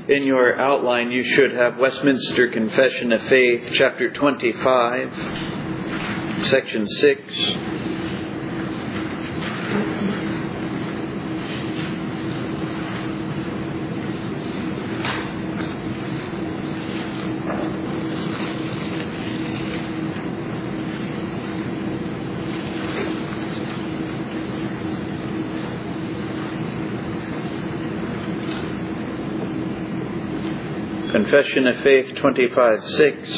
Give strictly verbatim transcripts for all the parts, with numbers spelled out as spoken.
In your outline, you should have Westminster Confession of Faith, chapter twenty-five, section six. Confession of Faith twenty-five six.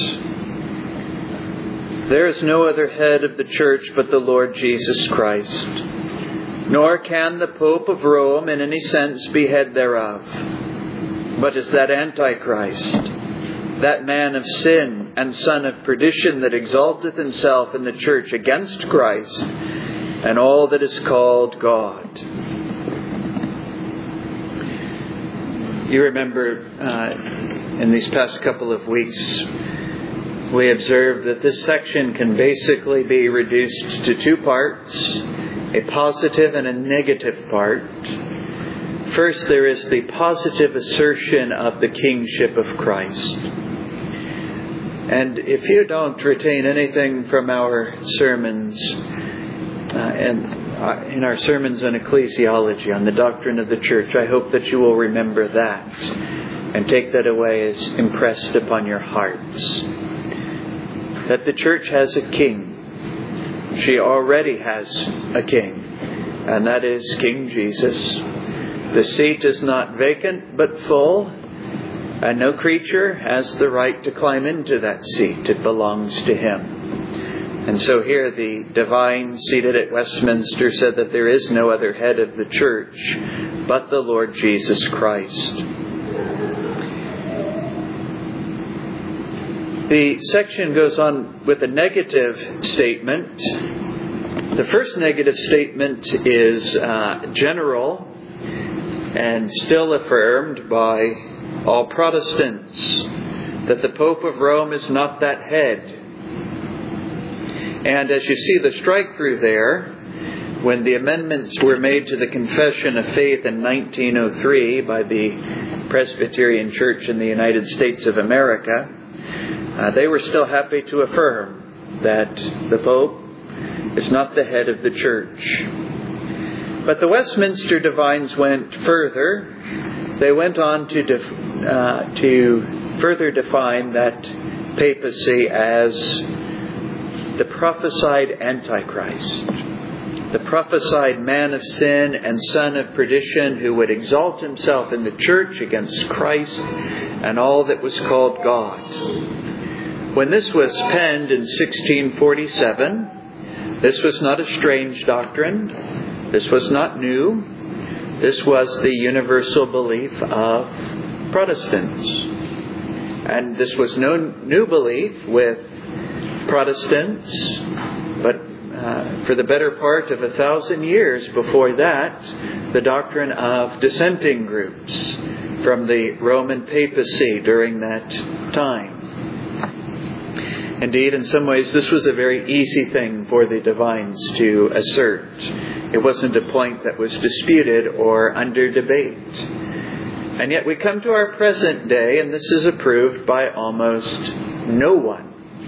There is no other head of the church but the Lord Jesus Christ, nor can the Pope of Rome in any sense be head thereof, but is that Antichrist, that man of sin and son of perdition that exalteth himself in the church against Christ and all that is called God. You remember uh, in these past couple of weeks, we observed that this section can basically be reduced to two parts, a positive and a negative part. First, there is the positive assertion of the kingship of Christ. And if you don't retain anything from our sermons, uh, and uh, in our sermons on ecclesiology, on the doctrine of the church, I hope that you will remember that and take that away as impressed upon your hearts. That the church has a king. She already has a king, and that is King Jesus. The seat is not vacant but full, and no creature has the right to climb into that seat. It belongs to Him. And so here the divine seated at Westminster said that there is no other head of the church but the Lord Jesus Christ. The section goes on with a negative statement. The first negative statement is uh, general and still affirmed by all Protestants, that the Pope of Rome is not that head. And as you see the strike through there, when the amendments were made to the Confession of Faith in nineteen oh three by the Presbyterian Church in the United States of America, uh, they were still happy to affirm that the Pope is not the head of the church. But the Westminster divines went further. They went on to def- uh, to further define that papacy as the prophesied Antichrist, the prophesied man of sin and son of perdition who would exalt himself in the church against Christ and all that was called God. When this was penned in sixteen forty-seven, this was not a strange doctrine. This was not new. This was the universal belief of Protestants. And this was no new belief with Protestants, but uh, for the better part of a thousand years before that, the doctrine of dissenting groups from the Roman papacy during that time. Indeed, in some ways, this was a very easy thing for the divines to assert. It wasn't a point that was disputed or under debate. And yet we come to our present day, and this is approved by almost no one.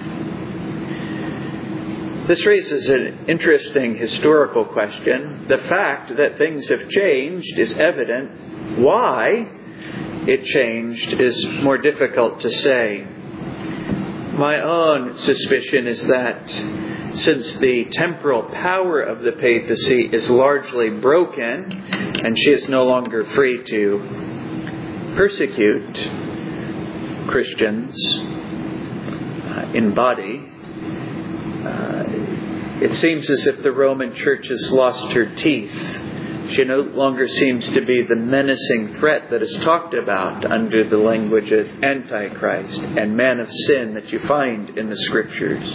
This raises an interesting historical question. The fact that things have changed is evident. Why it changed is more difficult to say. My own suspicion is that since the temporal power of the papacy is largely broken and she is no longer free to persecute Christians uh, in body, uh, it seems as if the Roman Church has lost her teeth. She no longer seems to be the menacing threat that is talked about under the language of Antichrist and man of sin that you find in the Scriptures.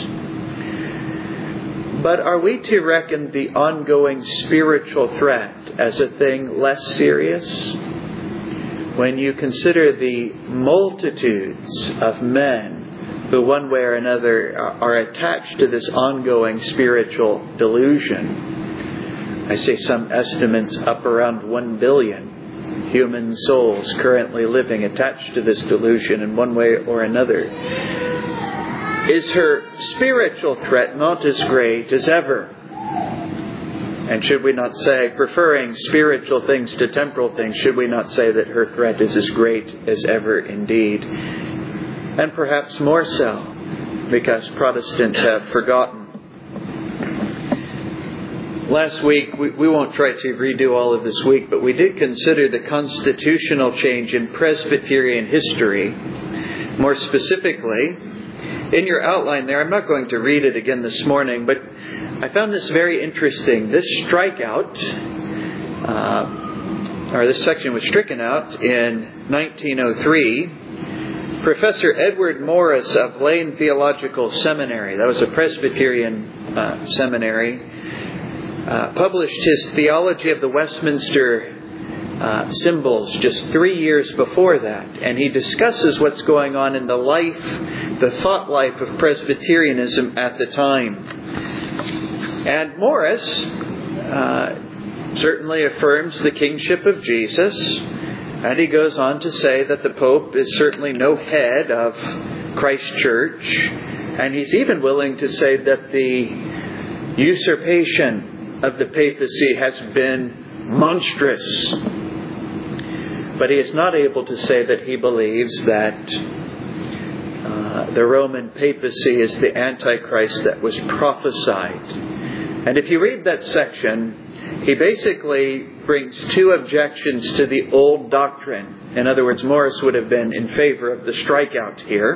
But are we to reckon the ongoing spiritual threat as a thing less serious? When you consider the multitudes of men who one way or another are attached to this ongoing spiritual delusion, I say some estimates up around one billion. human souls currently living attached to this delusion in one way or another. Is her spiritual threat not as great as ever? And should we not say, preferring spiritual things to temporal things, should we not say that her threat is as great as ever indeed? And perhaps more so, because Protestants have forgotten. Last week, we, we won't try to redo all of this week, but we did consider the constitutional change in Presbyterian history. More specifically, in your outline there, I'm not going to read it again this morning, but I found this very interesting. This strikeout, uh, or this section was stricken out in nineteen oh three. Professor Edward Morris of Lane Theological Seminary, that was a Presbyterian uh, seminary, uh, published his Theology of the Westminster uh, Symbols just three years before that. And he discusses what's going on in the life, the thought life of Presbyterianism at the time. And Morris uh, certainly affirms the kingship of Jesus. And he goes on to say that the Pope is certainly no head of Christ's church. And he's even willing to say that the usurpation of the papacy has been monstrous. But he is not able to say that he believes that uh, the Roman papacy is the Antichrist that was prophesied. And if you read that section, he basically brings two objections to the old doctrine. In other words, Morris would have been in favor of the strikeout here.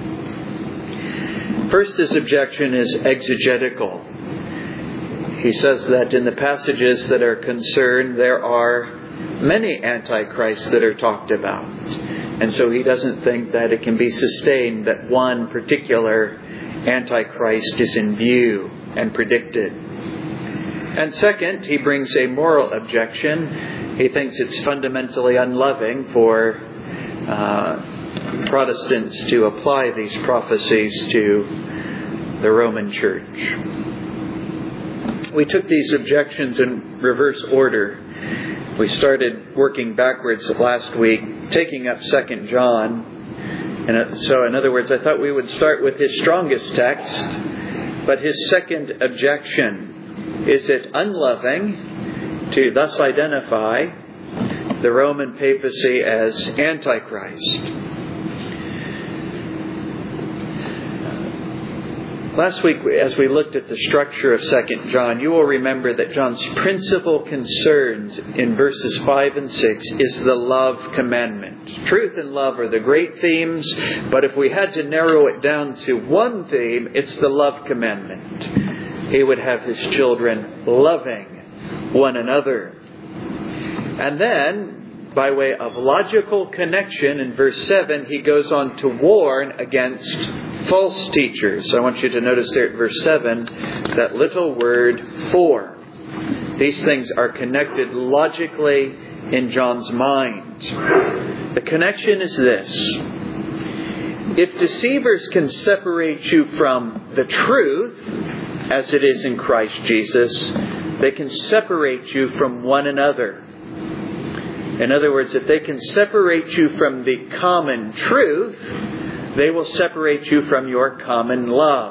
First, his objection is exegetical. He says that in the passages that are concerned, there are many antichrists that are talked about. And so he doesn't think that it can be sustained that one particular antichrist is in view and predicted. And second, he brings a moral objection. He thinks it's fundamentally unloving for uh, Protestants to apply these prophecies to the Roman Church. We took these objections in reverse order. We started working backwards last week, taking up Second John. And so, in other words, I thought we would start with his strongest text, but his second objection. Is it unloving to thus identify the Roman papacy as Antichrist? Last week, as we looked at the structure of Second John, you will remember that John's principal concerns in verses five and six is the love commandment. Truth and love are the great themes, but if we had to narrow it down to one theme, it's the love commandment. He would have his children loving one another. And then, by way of logical connection, in verse seven, he goes on to warn against false teachers. So I want you to notice there at verse seven, that little word for. These things are connected logically in John's mind. The connection is this. If deceivers can separate you from the truth, as it is in Christ Jesus, they can separate you from one another. In other words, if they can separate you from the common truth, they will separate you from your common love.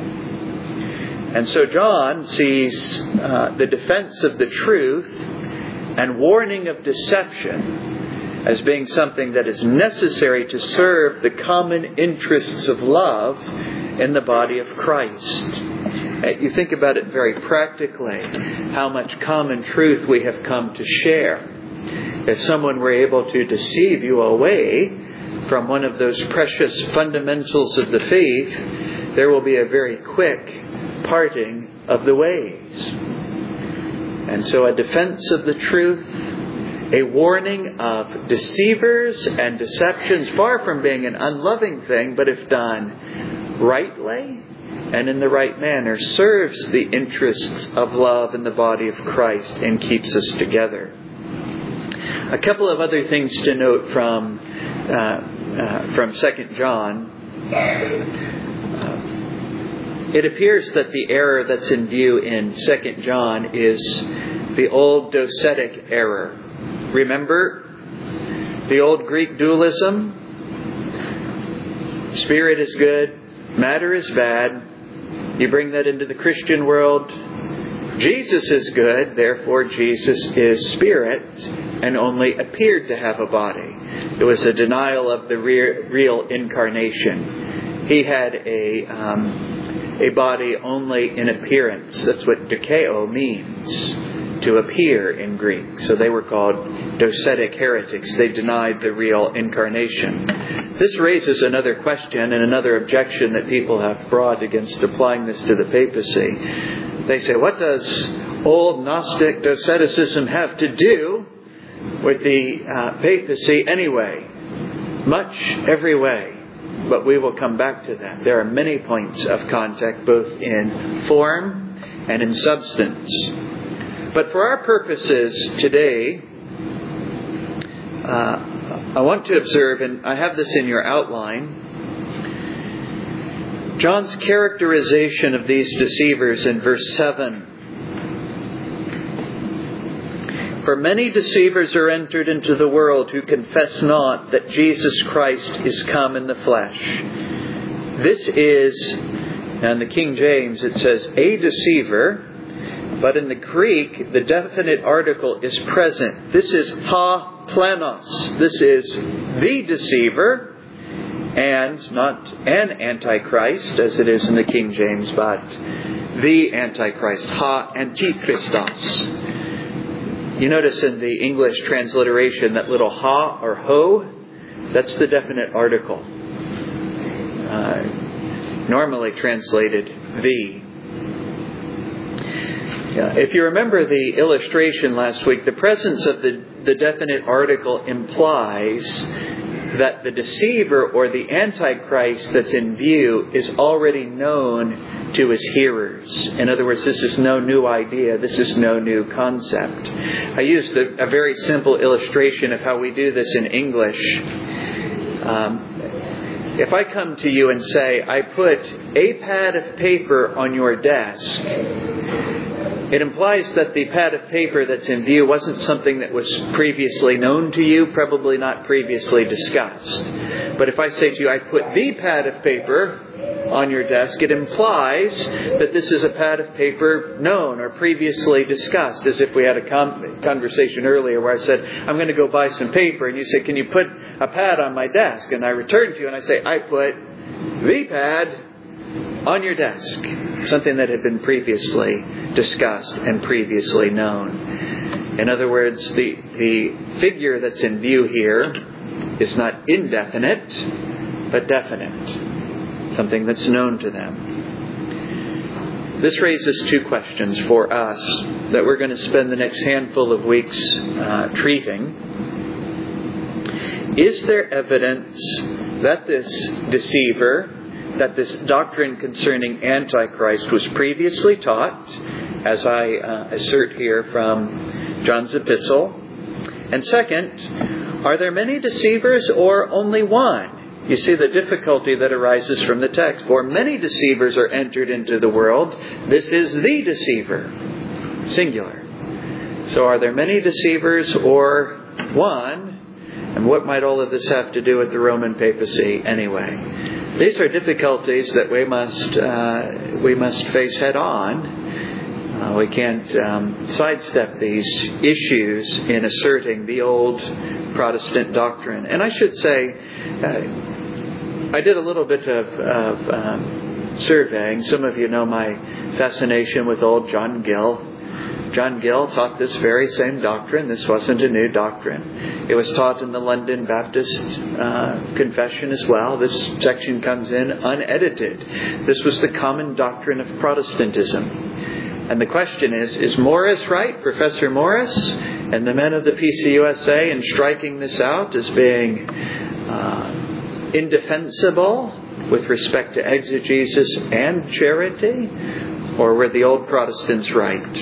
And so John sees uh, the defense of the truth and warning of deception as being something that is necessary to serve the common interests of love in the body of Christ. You think about it very practically, how much common truth we have come to share. If someone were able to deceive you away from one of those precious fundamentals of the faith, there will be a very quick parting of the ways. And so a defense of the truth, a warning of deceivers and deceptions, far from being an unloving thing, but if done rightly and in the right manner, serves the interests of love in the body of Christ and keeps us together. A couple of other things to note from uh, uh, from Second John. Uh, it appears that the error that's in view in Second John is the old docetic error. Remember, the old Greek dualism. Spirit is good, matter is bad. You bring that into the Christian world. Jesus is good, therefore Jesus is spirit and only appeared to have a body. It was a denial of the real, real incarnation. He had a um, a body only in appearance. That's what dokeo means, to appear in Greek. So they were called docetic heretics. They denied the real incarnation. This raises another question and another objection that people have brought against applying this to the papacy. They say, what does old Gnostic doceticism have to do with the uh, papacy anyway? Much every way. But we will come back to that. There are many points of contact, both in form and in substance. But for our purposes today, uh, I want to observe, and I have this in your outline, John's characterization of these deceivers in verse seven. For many deceivers are entered into the world who confess not that Jesus Christ is come in the flesh. This is, now in the King James it says a deceiver, but in the Greek the definite article is present. This is ha plenos. This is the deceiver, and not an antichrist as it is in the King James, but the antichrist, ha antichristos. You notice in the English transliteration that little ha or ho, that's the definite article. Uh, normally translated the. Yeah, if you remember the illustration last week, the presence of the, the definite article implies that the deceiver or the antichrist that's in view is already known to his hearers. In other words, this is no new idea. This is no new concept. I used a, a very simple illustration of how we do this in English. Um, if I come to you and say, I put a pad of paper on your desk, it implies that the pad of paper that's in view wasn't something that was previously known to you, probably not previously discussed. But if I say to you, I put the pad of paper on your desk, it implies that this is a pad of paper known or previously discussed, as if we had a com- conversation earlier where I said, I'm going to go buy some paper, and you say, can you put a pad on my desk? And I return to you and I say, I put the pad on your desk. Something that had been previously discussed and previously known. In other words, the, the figure that's in view here is not indefinite, but definite. Something that's known to them. This raises two questions for us that we're going to spend the next handful of weeks uh, treating. Is there evidence that this deceiver, that this doctrine concerning Antichrist was previously taught, as I uh, assert here from John's epistle? And second, are there many deceivers or only one? You see the difficulty that arises from the text. For many deceivers are entered into the world. This is the deceiver. Singular. So are there many deceivers or one? And what might all of this have to do with the Roman papacy anyway? These are difficulties that we must uh, we must face head on. Uh, we can't um, sidestep these issues in asserting the old Protestant doctrine. And I should say, uh, I did a little bit of, of um, surveying. Some of you know my fascination with old John Gill. John Gill taught this very same doctrine. This wasn't a new doctrine. It was taught in the London Baptist uh, Confession as well. This section comes in unedited. This was the common doctrine of Protestantism. And the question is, is Morris right, Professor Morris, and the men of the P C U S A in striking this out as being uh, indefensible with respect to exegesis and charity? Or were the old Protestants right?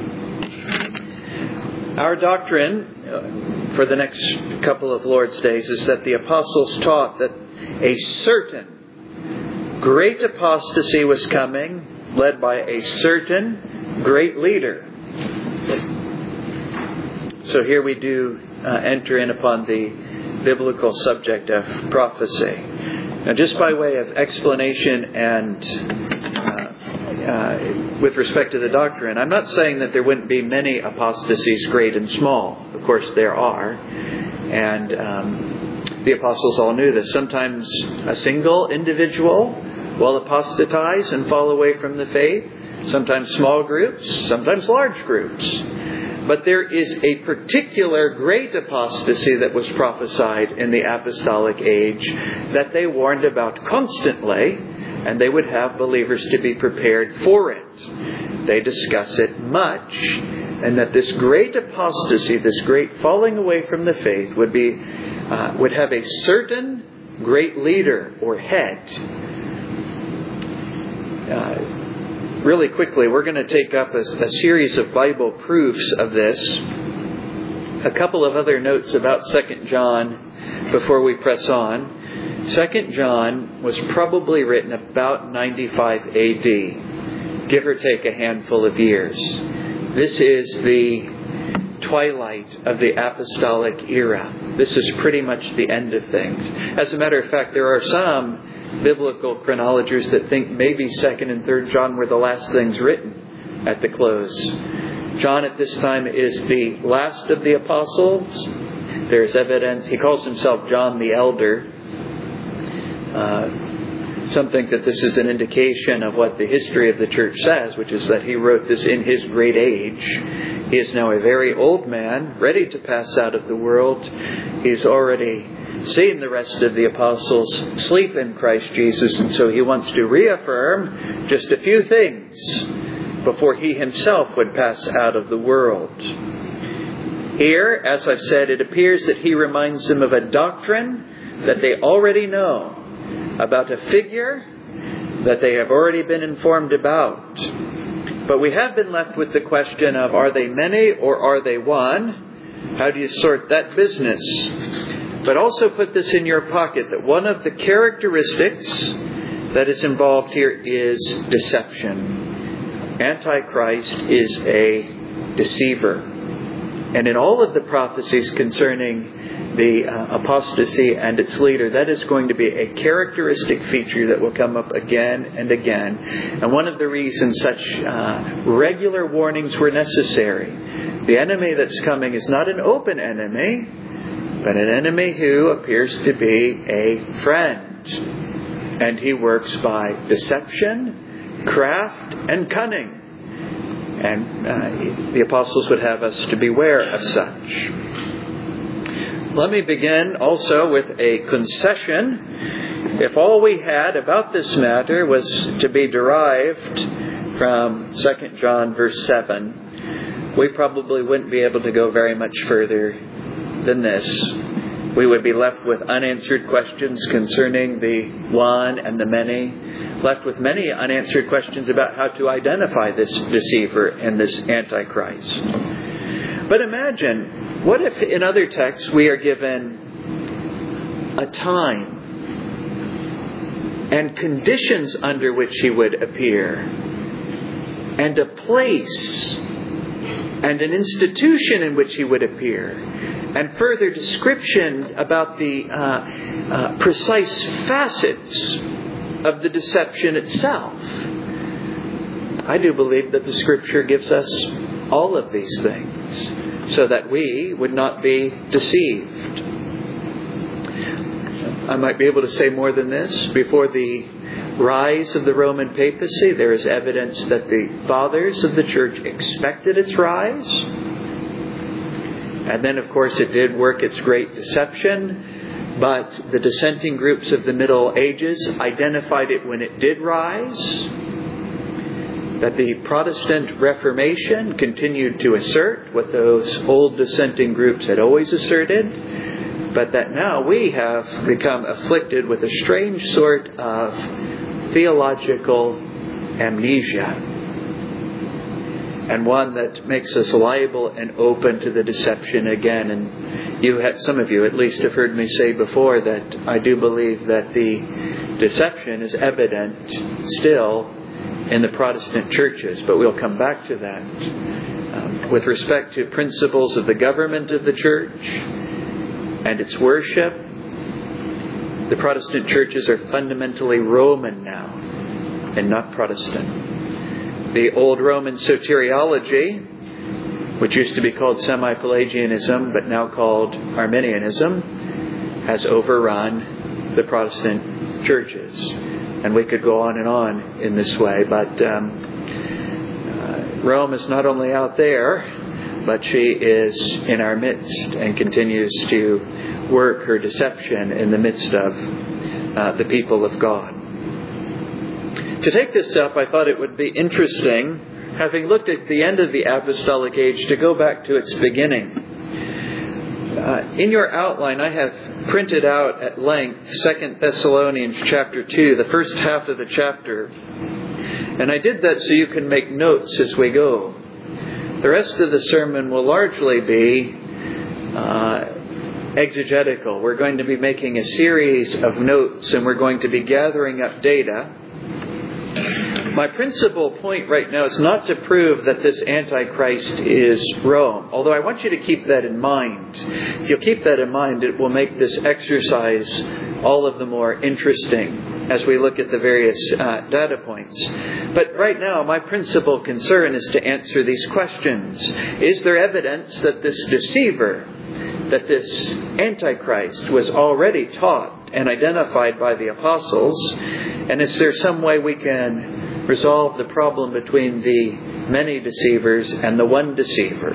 Our doctrine uh, for the next couple of Lord's days is that the apostles taught that a certain great apostasy was coming, led by a certain great leader. So here we do uh, enter in upon the biblical subject of prophecy. Now, just by way of explanation and uh, uh, with respect to the doctrine, I'm not saying that there wouldn't be many apostasies, great and small. Of course, there are. And um, the apostles all knew this. Sometimes a single individual will apostatize and fall away from the faith. Sometimes small groups, sometimes large groups. But there is a particular great apostasy that was prophesied in the apostolic age that they warned about constantly, and they would have believers to be prepared for it. They discuss it much, and that this great apostasy, this great falling away from the faith, would be uh, would have a certain great leader or head. Uh, Really quickly, we're going to take up a, a series of Bible proofs of this. A couple of other notes about Second John before we press on. Second John was probably written about ninety-five A D, give or take a handful of years. This is the twilight of the apostolic era. This is pretty much the end of things. As a matter of fact, there are some biblical chronologers that think maybe Second and Third John were the last things written at the close. John at this time is the last of the apostles. There's evidence. He calls himself John the Elder. Uh, some think that this is an indication of what the history of the church says, which is that he wrote this in his great age. He is now a very old man, ready to pass out of the world. He's already seen the rest of the apostles sleep in Christ Jesus, and so he wants to reaffirm just a few things before he himself would pass out of the world. Here, as I've said, it appears that he reminds them of a doctrine that they already know, about a figure that they have already been informed about. But we have been left with the question of, are they many or are they one? How do you sort that business? But also put this in your pocket, that one of the characteristics that is involved here is deception. Antichrist is a deceiver. And in all of the prophecies concerning the uh, apostasy and its leader, that is going to be a characteristic feature that will come up again and again. And one of the reasons such uh, regular warnings were necessary. The enemy that's coming is not an open enemy, but an enemy who appears to be a friend. And he works by deception, craft, and cunning. And uh, the apostles would have us to beware of such. Let me begin also with a concession. If all we had about this matter was to be derived from Second John verse seven, we probably wouldn't be able to go very much further than this. We would be left with unanswered questions concerning the one and the many, left with many unanswered questions about how to identify this deceiver and this Antichrist. But imagine, what if in other texts we are given a time and conditions under which he would appear, and a place and an institution in which he would appear, and further description about the uh, uh, precise facets of the deception itself. I do believe that the Scripture gives us all of these things so that we would not be deceived. I might be able to say more than this. Before the rise of the Roman papacy, there is evidence that the fathers of the church expected its rise. And then, of course, it did work its great deception. But the dissenting groups of the Middle Ages identified it when it did rise. That the Protestant Reformation continued to assert what those old dissenting groups had always asserted. But that now we have become afflicted with a strange sort of theological amnesia. And one that makes us liable and open to the deception again. And you have, some of you at least have heard me say before that I do believe that the deception is evident still in the Protestant churches. But we'll come back to that. Um, with respect to principles of the government of the church, and its worship. The Protestant churches are fundamentally Roman now and not Protestant. The old Roman soteriology, which used to be called semi-Pelagianism but now called Arminianism, has overrun the Protestant churches. And we could go on and on in this way, but um, uh, Rome is not only out there, but she is in our midst and continues to work her deception in the midst of uh, the people of God. To take this up, I thought it would be interesting, having looked at the end of the apostolic age, to go back to its beginning. Uh, in your outline, I have printed out at length Second Thessalonians chapter two, the first half of the chapter. And I did that so you can make notes as we go. The rest of the sermon will largely be uh, exegetical. We're going to be making a series of notes, and we're going to be gathering up data. My principal point right now is not to prove that this Antichrist is Rome, although I want you to keep that in mind. If you'll keep that in mind, it will make this exercise all of the more interesting as we look at the various uh, data points. But right now, my principal concern is to answer these questions. Is there evidence that this deceiver, that this Antichrist, was already taught and identified by the apostles? And is there some way we can resolve the problem between the many deceivers and the one deceiver?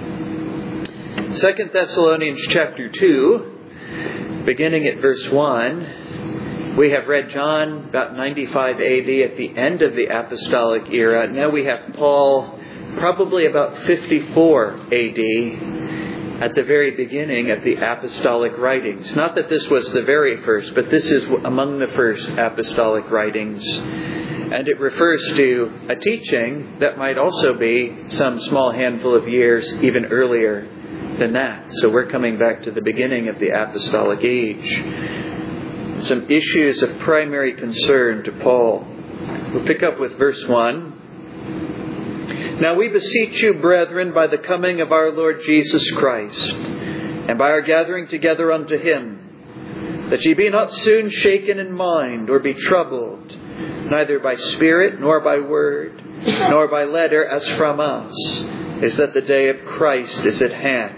Second Thessalonians chapter two, beginning at verse one, we have read John about ninety-five A D at the end of the apostolic era. Now we have Paul probably about fifty-four A D at the very beginning of the apostolic writings. Not that this was the very first, but this is among the first apostolic writings. And it refers to a teaching that might also be some small handful of years even earlier than that. So we're coming back to the beginning of the apostolic age. Some issues of primary concern to Paul. We'll pick up with verse one. Now we beseech you, brethren, by the coming of our Lord Jesus Christ, and by our gathering together unto Him, that ye be not soon shaken in mind, or be troubled, neither by spirit, nor by word, nor by letter, as from us, is that the day of Christ is at hand.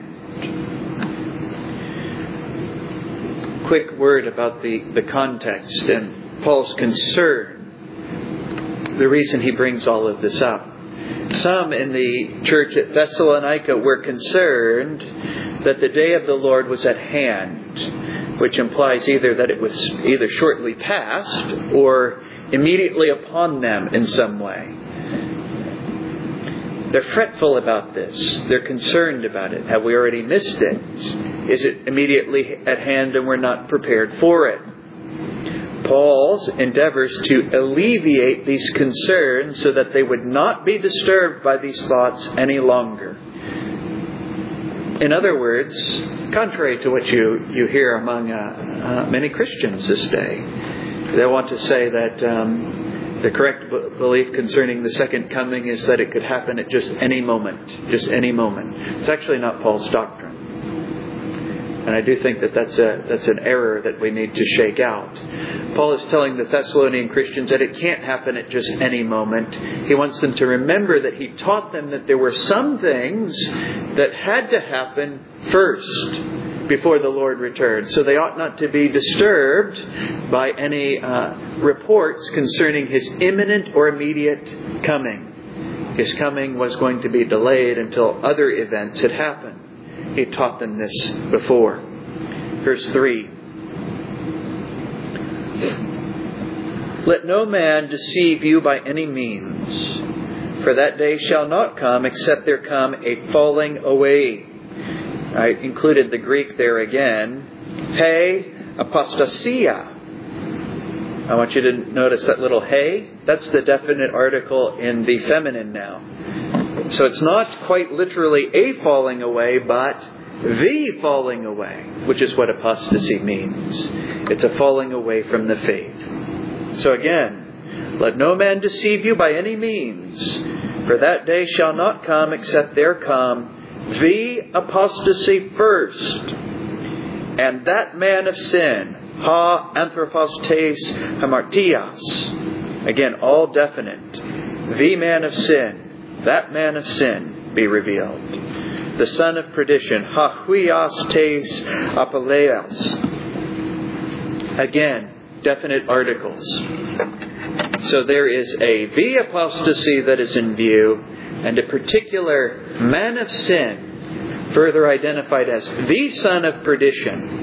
Quick word about the, the context and Paul's concern, the reason he brings all of this up. Some in the church at Thessalonica were concerned that the day of the Lord was at hand, which implies either that it was either shortly past or immediately upon them in some way. They're fretful about this. They're concerned about it. Have we already missed it? Is it immediately at hand and we're not prepared for it? Paul's endeavors to alleviate these concerns so that they would not be disturbed by these thoughts any longer. In other words, contrary to what you, you hear among uh, uh, many Christians this day, they want to say that um, the correct b- belief concerning the second coming is that it could happen at just any moment, just any moment. It's actually not Paul's doctrine. And I do think that that's a that's an error that we need to shake out. Paul is telling the Thessalonian Christians that it can't happen at just any moment. He wants them to remember that he taught them that there were some things that had to happen first before the Lord returned. So they ought not to be disturbed by any uh, reports concerning His imminent or immediate coming. His coming was going to be delayed until other events had happened. He taught them this before. Verse three. Let no man deceive you by any means, for that day shall not come except there come a falling away. I included the Greek there again. He apostasia. I want you to notice that little he. That's the definite article in the feminine now. So it's not quite literally a falling away, but the falling away, which is what apostasy means. It's a falling away from the faith. So again, let no man deceive you by any means, for that day shall not come except there come the apostasy first, and that man of sin, ha anthropos tes hamartias. Again, all definite. The man of sin, that man of sin be revealed. The son of perdition, ha huios tes apaleas. Again, definite articles. So there is a the apostasy that is in view, and a particular man of sin, further identified as the son of perdition.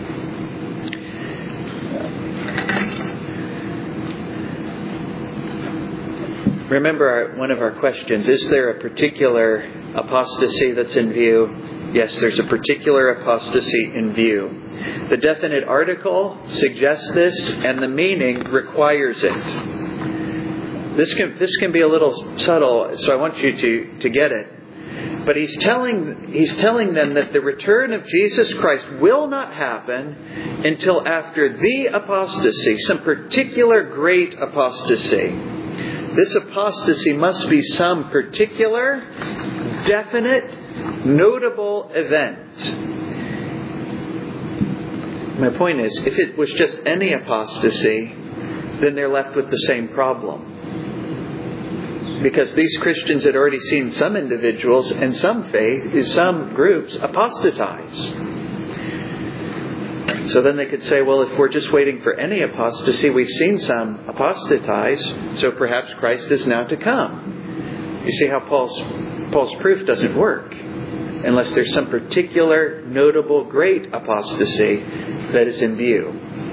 Remember our, one of our questions, is there a particular apostasy that's in view? Yes, there's a particular apostasy in view. The definite article suggests this, and the meaning requires it. This can this can be a little subtle, so I want you to, to get it. But he's telling he's telling them that the return of Jesus Christ will not happen until after the apostasy, some particular great apostasy. This apostasy must be some particular, definite, notable event. My point is, if it was just any apostasy, then they're left with the same problem. Because these Christians had already seen some individuals and some faith, some groups apostatize. So then they could say, well, if we're just waiting for any apostasy, we've seen some apostatize, so perhaps Christ is now to come. You see how Paul's Paul's proof doesn't work unless there's some particular, notable, great apostasy that is in view.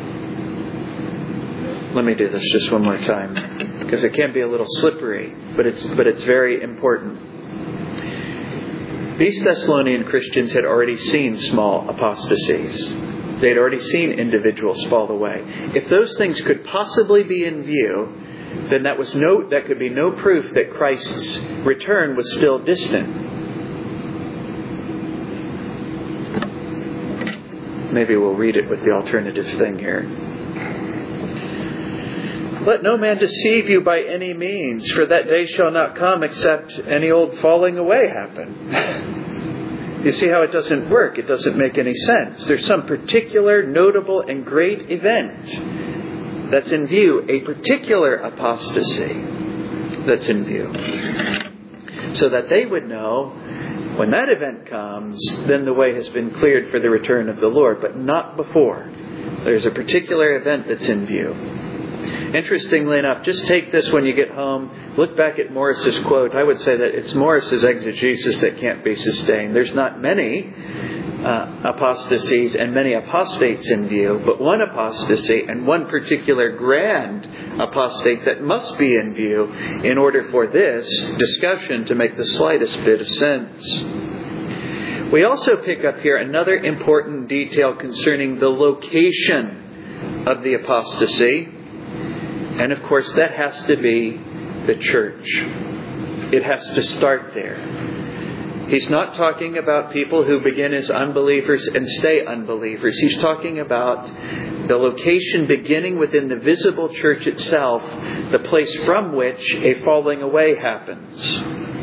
Let me do this just one more time, because it can be a little slippery, but it's but it's very important. These Thessalonian Christians had already seen small apostasies. They had already seen individuals fall away. If those things could possibly be in view, then that was no that could be no proof that Christ's return was still distant. Maybe we'll read it with the alternative thing here. Let no man deceive you by any means, for that day shall not come except any old falling away happen. You see how it doesn't work? It doesn't make any sense. There's some particular, notable, and great event that's in view. A particular apostasy that's in view. So that they would know when that event comes, then the way has been cleared for the return of the Lord, but not before. There's a particular event that's in view. Interestingly enough, just take this when you get home. Look back at Morris's quote. I would say that it's Morris's exegesis that can't be sustained. There's not many uh, apostasies and many apostates in view, but one apostasy and one particular grand apostate that must be in view in order for this discussion to make the slightest bit of sense. We also pick up here another important detail concerning the location of the apostasy. And of course, that has to be the church. It has to start there. He's not talking about people who begin as unbelievers and stay unbelievers. He's talking about the location beginning within the visible church itself, the place from which a falling away happens.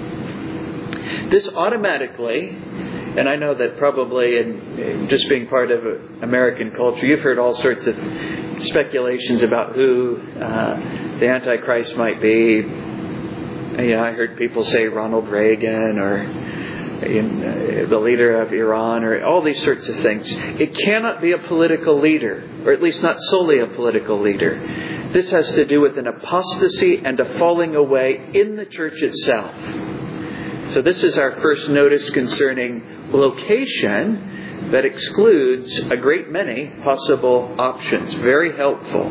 This automatically, and I know that probably in just being part of American culture, you've heard all sorts of speculations about who uh, the Antichrist might be. You know, I heard people say Ronald Reagan or you know, the leader of Iran or all these sorts of things. It cannot be a political leader, or at least not solely a political leader. This has to do with an apostasy and a falling away in the church itself. So this is our first notice concerning location that excludes a great many possible options. Very helpful.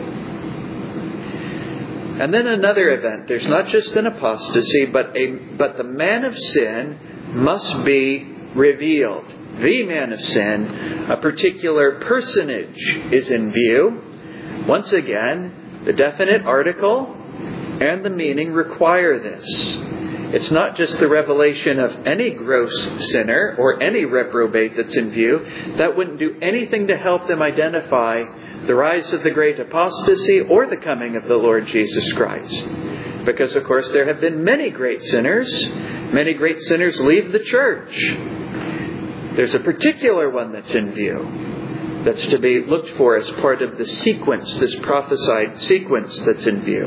And then another event. There's not just an apostasy, but a but the man of sin must be revealed. The man of sin, a particular personage, is in view. Once again, the definite article and the meaning require this. It's not just the revelation of any gross sinner or any reprobate that's in view. That wouldn't do anything to help them identify the rise of the great apostasy or the coming of the Lord Jesus Christ. Because, of course, there have been many great sinners. Many great sinners leave the church. There's a particular one that's in view. that's to be looked for as part of the sequence, this prophesied sequence that's in view.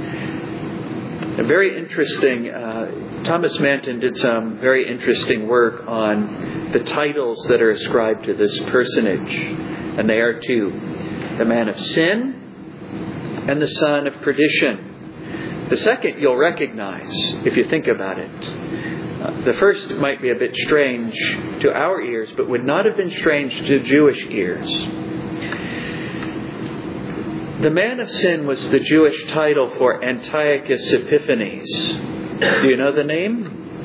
A very interesting, uh, Thomas Manton did some very interesting work on the titles that are ascribed to this personage. And they are two: the man of sin and the son of perdition. The second you'll recognize if you think about it. Uh, the first might be a bit strange to our ears, but would not have been strange to Jewish ears. The man of sin was the Jewish title for Antiochus Epiphanes. Do you know the name?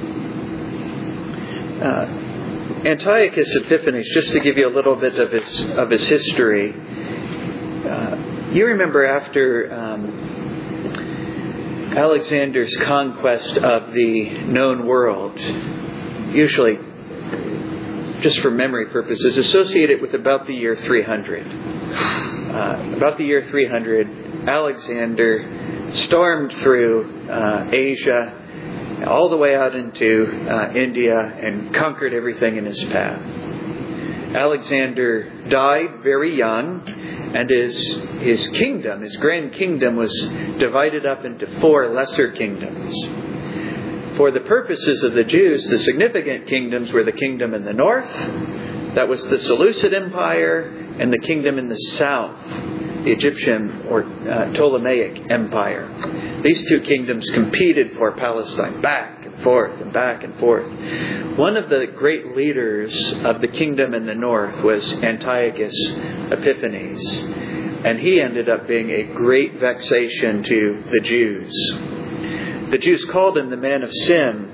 Uh, Antiochus Epiphanes, just to give you a little bit of his of his history. Uh, you remember after um, Alexander's conquest of the known world, usually, just for memory purposes, associated with about the year three hundred. Uh, about the year three hundred, Alexander stormed through uh, Asia, all the way out into uh, India, and conquered everything in his path. Alexander died very young, and his his kingdom, his grand kingdom, was divided up into four lesser kingdoms. For the purposes of the Jews, the significant kingdoms were the kingdom in the north, that was the Seleucid Empire, and the kingdom in the south, the Egyptian or uh, Ptolemaic Empire. These two kingdoms competed for Palestine, back and forth and back and forth. One of the great leaders of the kingdom in the north was Antiochus Epiphanes, and he ended up being a great vexation to the Jews. The Jews called him the man of sin.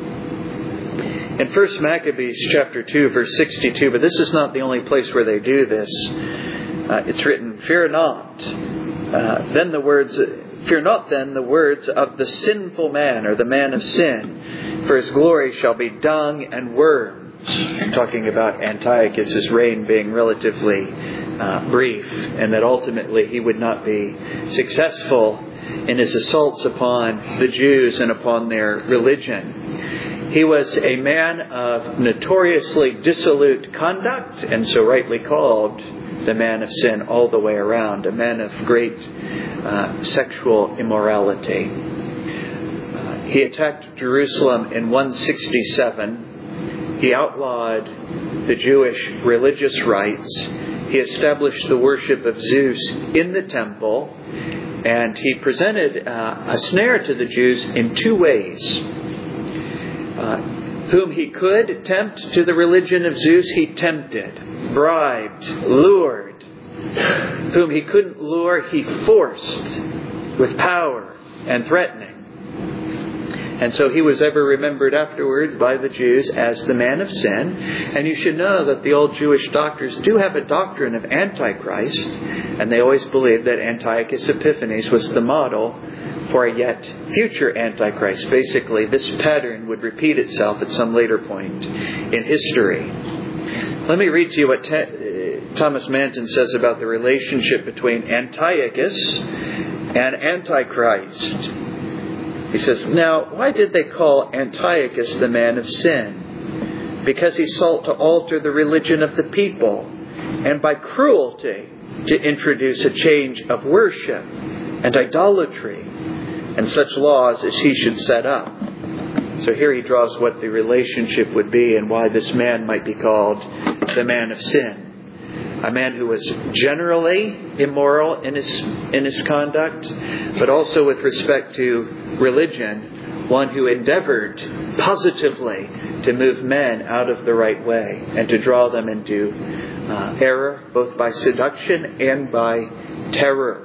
In First Maccabees chapter two, verse sixty-two, but this is not the only place where they do this. Uh, it's written, "Fear not, uh, then the words, fear not then the words of the sinful man," or the man of sin, "for his glory shall be dung and worms." Talking about Antiochus' reign being relatively uh, brief, and that ultimately he would not be successful in his assaults upon the Jews and upon their religion. He was a man of notoriously dissolute conduct, and so rightly called the man of sin all the way around, a man of great uh, sexual immorality. Uh, he attacked Jerusalem in one sixty-seven. He outlawed the Jewish religious rites. He established the worship of Zeus in the temple, and he presented uh, a snare to the Jews in two ways. Uh, whom he could tempt to the religion of Zeus, he tempted, bribed, lured. Whom he couldn't lure, he forced with power and threatening. And so he was ever remembered afterwards by the Jews as the man of sin. And you should know that the old Jewish doctors do have a doctrine of Antichrist, and they always believed that Antiochus Epiphanes was the model for a yet future Antichrist. Basically, this pattern would repeat itself at some later point in history. Let me read to you what T- Thomas Manton says about the relationship between Antiochus and Antichrist. He says, "Now, why did they call Antiochus the man of sin? Because he sought to alter the religion of the people, and by cruelty to introduce a change of worship and idolatry, and such laws as he should set up." So here he draws what the relationship would be and why this man might be called the man of sin. A man who was generally immoral in his in his conduct, but also with respect to religion, one who endeavored positively to move men out of the right way and to draw them into uh, error, both by seduction and by terror.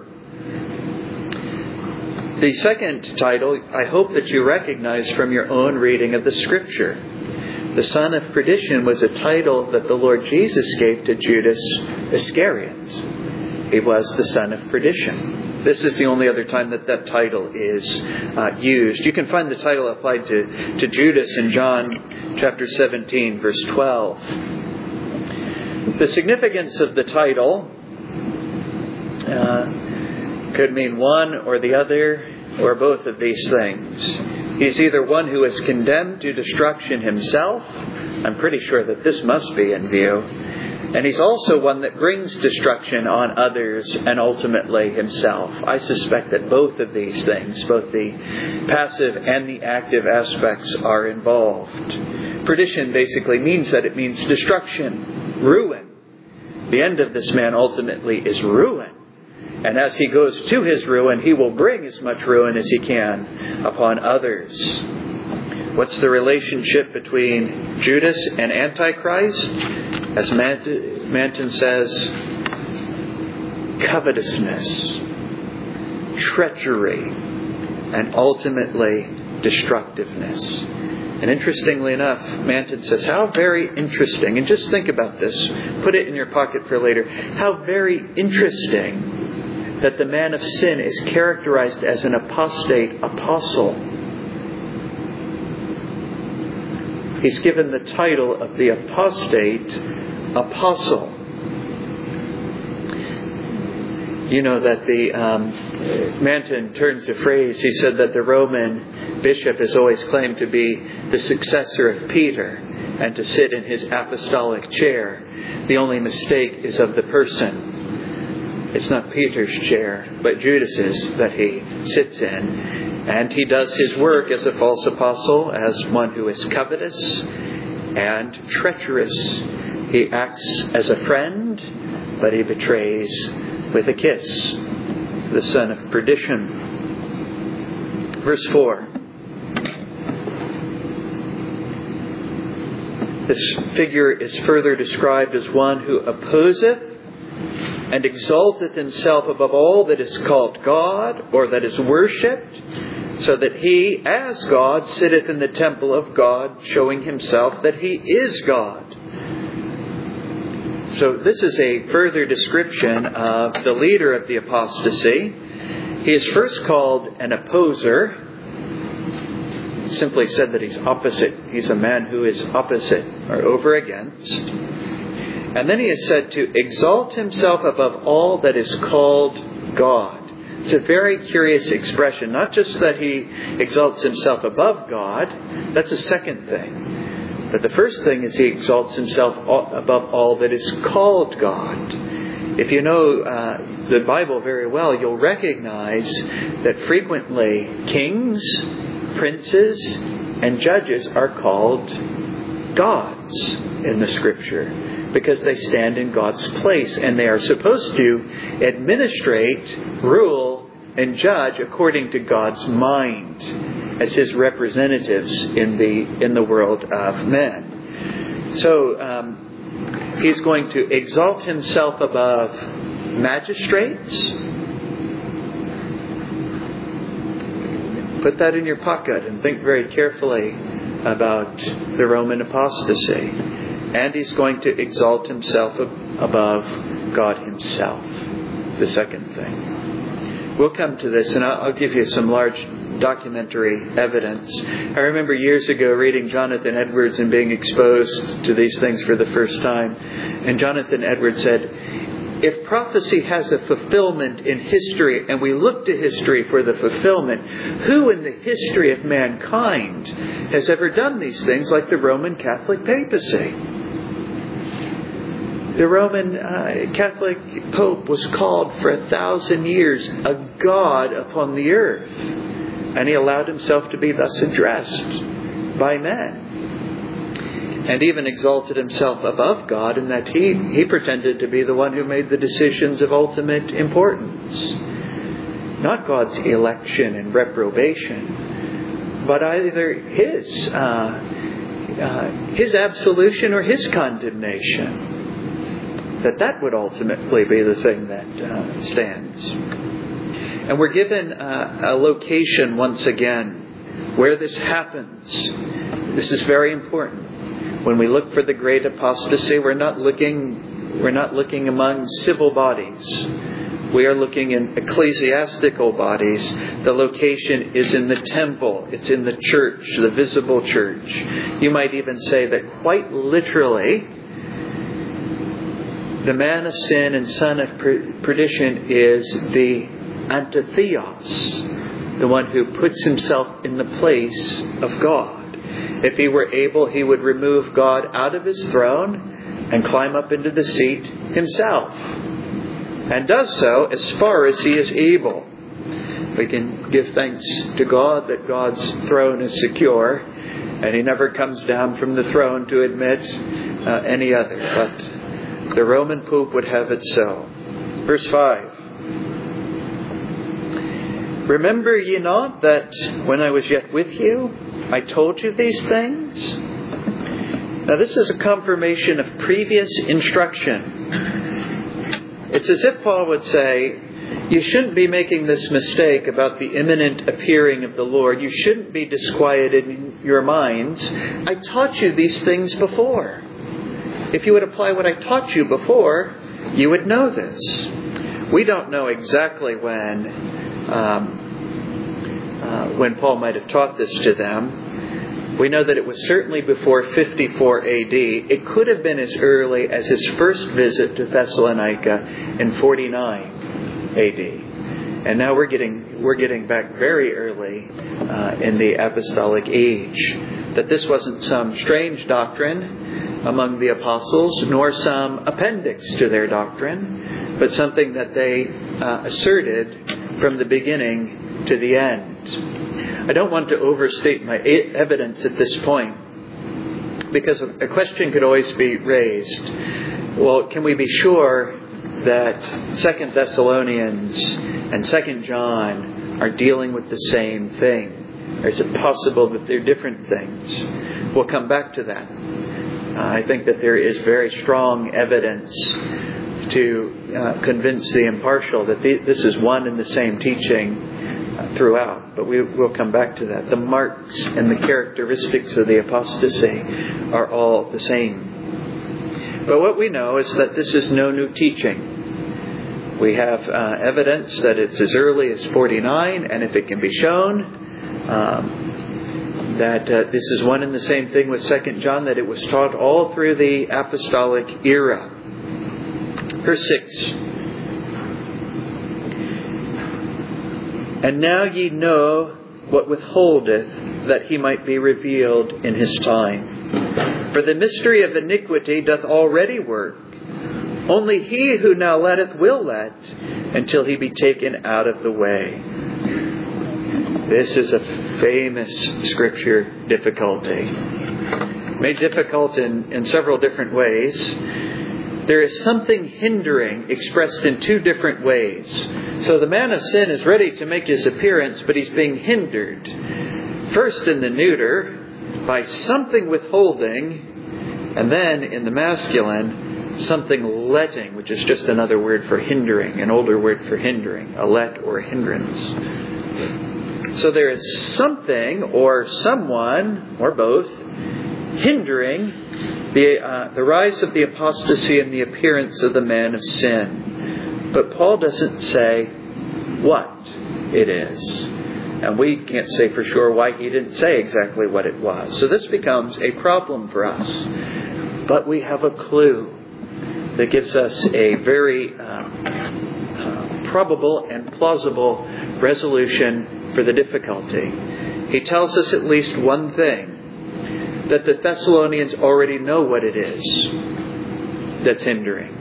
The second title, I hope that you recognize from your own reading of the Scripture. The son of perdition was a title that the Lord Jesus gave to Judas Iscariot. He was the son of perdition. This is the only other time that that title is uh, used. You can find the title applied to, to Judas in John chapter seventeen, verse twelve. The significance of the title uh, could mean one or the other, or both of these things. He's either one who is condemned to destruction himself. I'm pretty sure that this must be in view. And he's also one that brings destruction on others and ultimately himself. I suspect that both of these things, both the passive and the active aspects, are involved. Perdition basically means that it means destruction, ruin. The end of this man ultimately is ruin. And as he goes to his ruin, he will bring as much ruin as he can upon others. What's the relationship between Judas and Antichrist? As Manton says, covetousness, treachery, and ultimately destructiveness. And interestingly enough, Manton says, how very interesting, and just think about this, put it in your pocket for later, how very interesting that the man of sin is characterized as an apostate apostle. He's given the title of the apostate apostle. You know that the um, Manton turns the phrase. He said that the Roman bishop has always claimed to be the successor of Peter and to sit in his apostolic chair. The only mistake is of the person. It's not Peter's chair, but Judas's that he sits in. And he does his work as a false apostle, as one who is covetous and treacherous. He acts as a friend, but he betrays with a kiss the son of perdition. Verse four. This figure is further described as one who opposeth and exalteth himself above all that is called God or that is worshipped, so that he, as God, sitteth in the temple of God, showing himself that he is God. So this is a further description of the leader of the apostasy. He is first called an opposer. Simply said that he's opposite. He's a man who is opposite or over against. And then he is said to exalt himself above all that is called God. It's a very curious expression. Not just that he exalts himself above God. That's a second thing. But the first thing is he exalts himself above all that is called God. If you know uh, the Bible very well, you'll recognize that frequently kings, princes, and judges are called gods in the Scripture, because they stand in God's place and they are supposed to administrate, rule, and judge according to God's mind as His representatives in the in the world of men. So um, He's going to exalt Himself above magistrates. Put that in your pocket and think very carefully about the Roman apostasy. And He's going to exalt Himself above God Himself. The second thing. We'll come to this, and I'll give you some large documentary evidence. I remember years ago reading Jonathan Edwards and being exposed to these things for the first time. And Jonathan Edwards said, if prophecy has a fulfillment in history, and we look to history for the fulfillment, who in the history of mankind has ever done these things like the Roman Catholic papacy? The Roman uh, Catholic Pope was called for a thousand years a god upon the earth. And he allowed himself to be thus addressed by men. And even exalted himself above God in that he, he pretended to be the one who made the decisions of ultimate importance. Not God's election and reprobation, but either His, uh, uh, His absolution or His condemnation. That that would ultimately be the thing that uh, stands. And we're given uh, a location once again where this happens. This is very important. When we look for the great apostasy, we're not looking we're not looking among civil bodies. We are looking in ecclesiastical bodies. The location is in the temple. It's in the church, the visible church. You might even say that quite literally, the man of sin and son of perdition is the antitheos, the one who puts himself in the place of God. If he were able, he would remove God out of His throne and climb up into the seat himself, and does so as far as he is able. We can give thanks to God that God's throne is secure, and he never comes down from the throne to admit uh, any other. But the Roman Pope would have it so. Verse five. Remember ye not that when I was yet with you, I told you these things? Now this is a confirmation of previous instruction. It's as if Paul would say, you shouldn't be making this mistake about the imminent appearing of the Lord. You shouldn't be disquieted in your minds. I taught you these things before. If you would apply what I taught you before, you would know this. We don't know exactly when um, uh, when Paul might have taught this to them. We know that it was certainly before fifty-four A D. It could have been as early as his first visit to Thessalonica in forty-nine A D. And now we're getting we're getting back very early uh, in the apostolic age. That this wasn't some strange doctrine among the apostles, nor some appendix to their doctrine, but something that they uh, asserted from the beginning to the end. I don't want to overstate my evidence at this point, because a question could always be raised. Well, can we be sure that Second Thessalonians and Second John are dealing with the same thing? Or is it possible that they're different things? We'll come back to that. Uh, I think that there is very strong evidence to uh, convince the impartial that the, this is one and the same teaching uh, throughout. But we will come back to that. The marks and the characteristics of the apostasy are all the same. But what we know is that this is no new teaching. We have uh, evidence that it's as early as forty-nine, and if it can be shown um, that uh, this is one and the same thing with Second John, that it was taught all through the apostolic era. Verse six. And now ye know what withholdeth, that he might be revealed in his time. For the mystery of iniquity doth already work. Only he who now letteth will let, until he be taken out of the way. This is a famous Scripture difficulty. Made difficult in, in several different ways. There is something hindering expressed in two different ways. So the man of sin is ready to make his appearance, but he's being hindered. First in the neuter, by something withholding, and then in the masculine, something letting, which is just another word for hindering, an older word for hindering, a let or a hindrance. So there is something or someone, or both, hindering the uh, the rise of the apostasy and the appearance of the man of sin. But Paul doesn't say what it is. And we can't say for sure why he didn't say exactly what it was. So this becomes a problem for us. But we have a clue that gives us a very uh, uh, probable and plausible resolution for the difficulty. He tells us at least one thing, that the Thessalonians already know what it is that's hindering.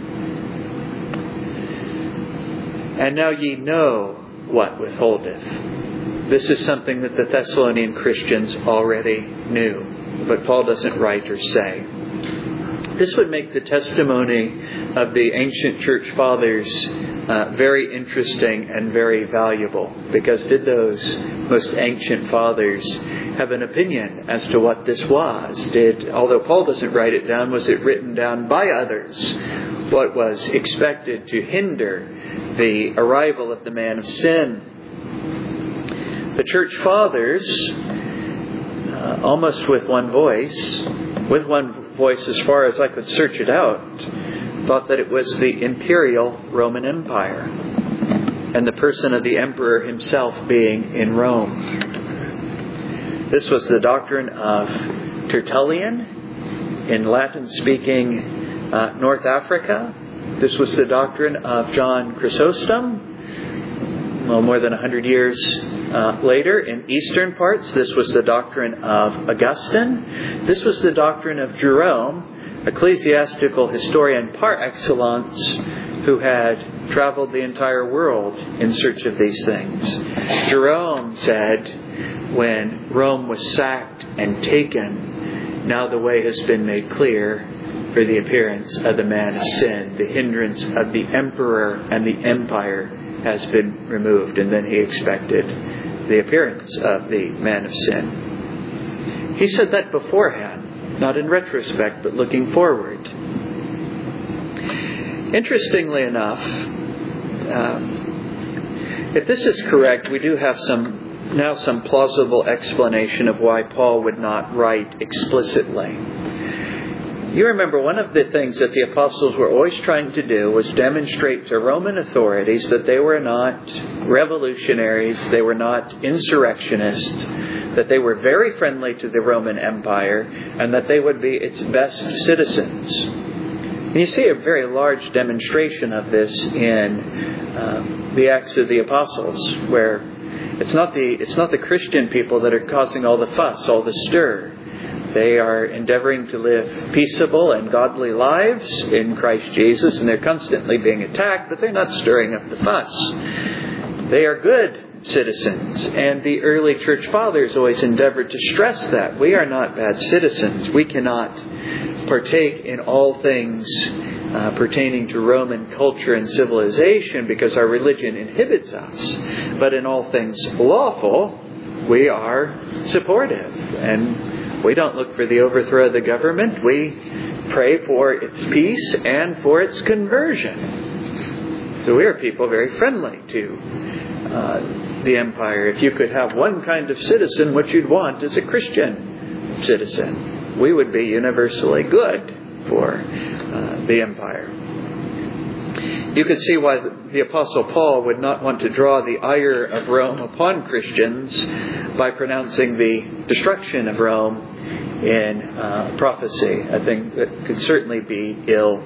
And now ye know what withholdeth. This is something that the Thessalonian Christians already knew, but Paul doesn't write or say. This would make the testimony of the ancient church fathers uh, very interesting and very valuable, because did those most ancient fathers have an opinion as to what this was? Did, although Paul doesn't write it down, was it written down by others? What was expected to hinder the arrival of the man of sin? The church fathers, uh, almost with one voice, with one voice as far as I could search it out, thought that it was the imperial Roman Empire, and the person of the emperor himself being in Rome. This was the doctrine of Tertullian in Latin-speaking uh, North Africa. This was the doctrine of John Chrysostom, well, more than a hundred years uh, later in eastern parts. This was the doctrine of Augustine. This was the doctrine of Jerome, ecclesiastical historian par excellence who had traveled the entire world in search of these things. Jerome said, when Rome was sacked and taken, now the way has been made clear for the appearance of the man of sin. The hindrance of the emperor and the empire has been removed. And then he expected the appearance of the man of sin. He said that beforehand, not in retrospect, but looking forward. Interestingly enough, um, if this is correct, we do have some now some plausible explanation of why Paul would not write explicitly. You remember one of the things that the apostles were always trying to do was demonstrate to Roman authorities that they were not revolutionaries, they were not insurrectionists, that they were very friendly to the Roman Empire, and that they would be its best citizens. And you see a very large demonstration of this in uh, the Acts of the Apostles, where it's not the it's not the Christian people that are causing all the fuss, all the stir. They are endeavoring to live peaceable and godly lives in Christ Jesus, and they're constantly being attacked, but they're not stirring up the fuss. They are good citizens, and the early church fathers always endeavored to stress that. We are not bad citizens. We cannot partake in all things uh, pertaining to Roman culture and civilization because our religion inhibits us. But in all things lawful, we are supportive, and we don't look for the overthrow of the government. We pray for its peace and for its conversion. So we are people very friendly to uh, the empire. If you could have one kind of citizen, what you'd want is a Christian citizen. We would be universally good for uh, the empire. You could see why the Apostle Paul would not want to draw the ire of Rome upon Christians by pronouncing the destruction of Rome in uh, prophecy. I think that could certainly be ill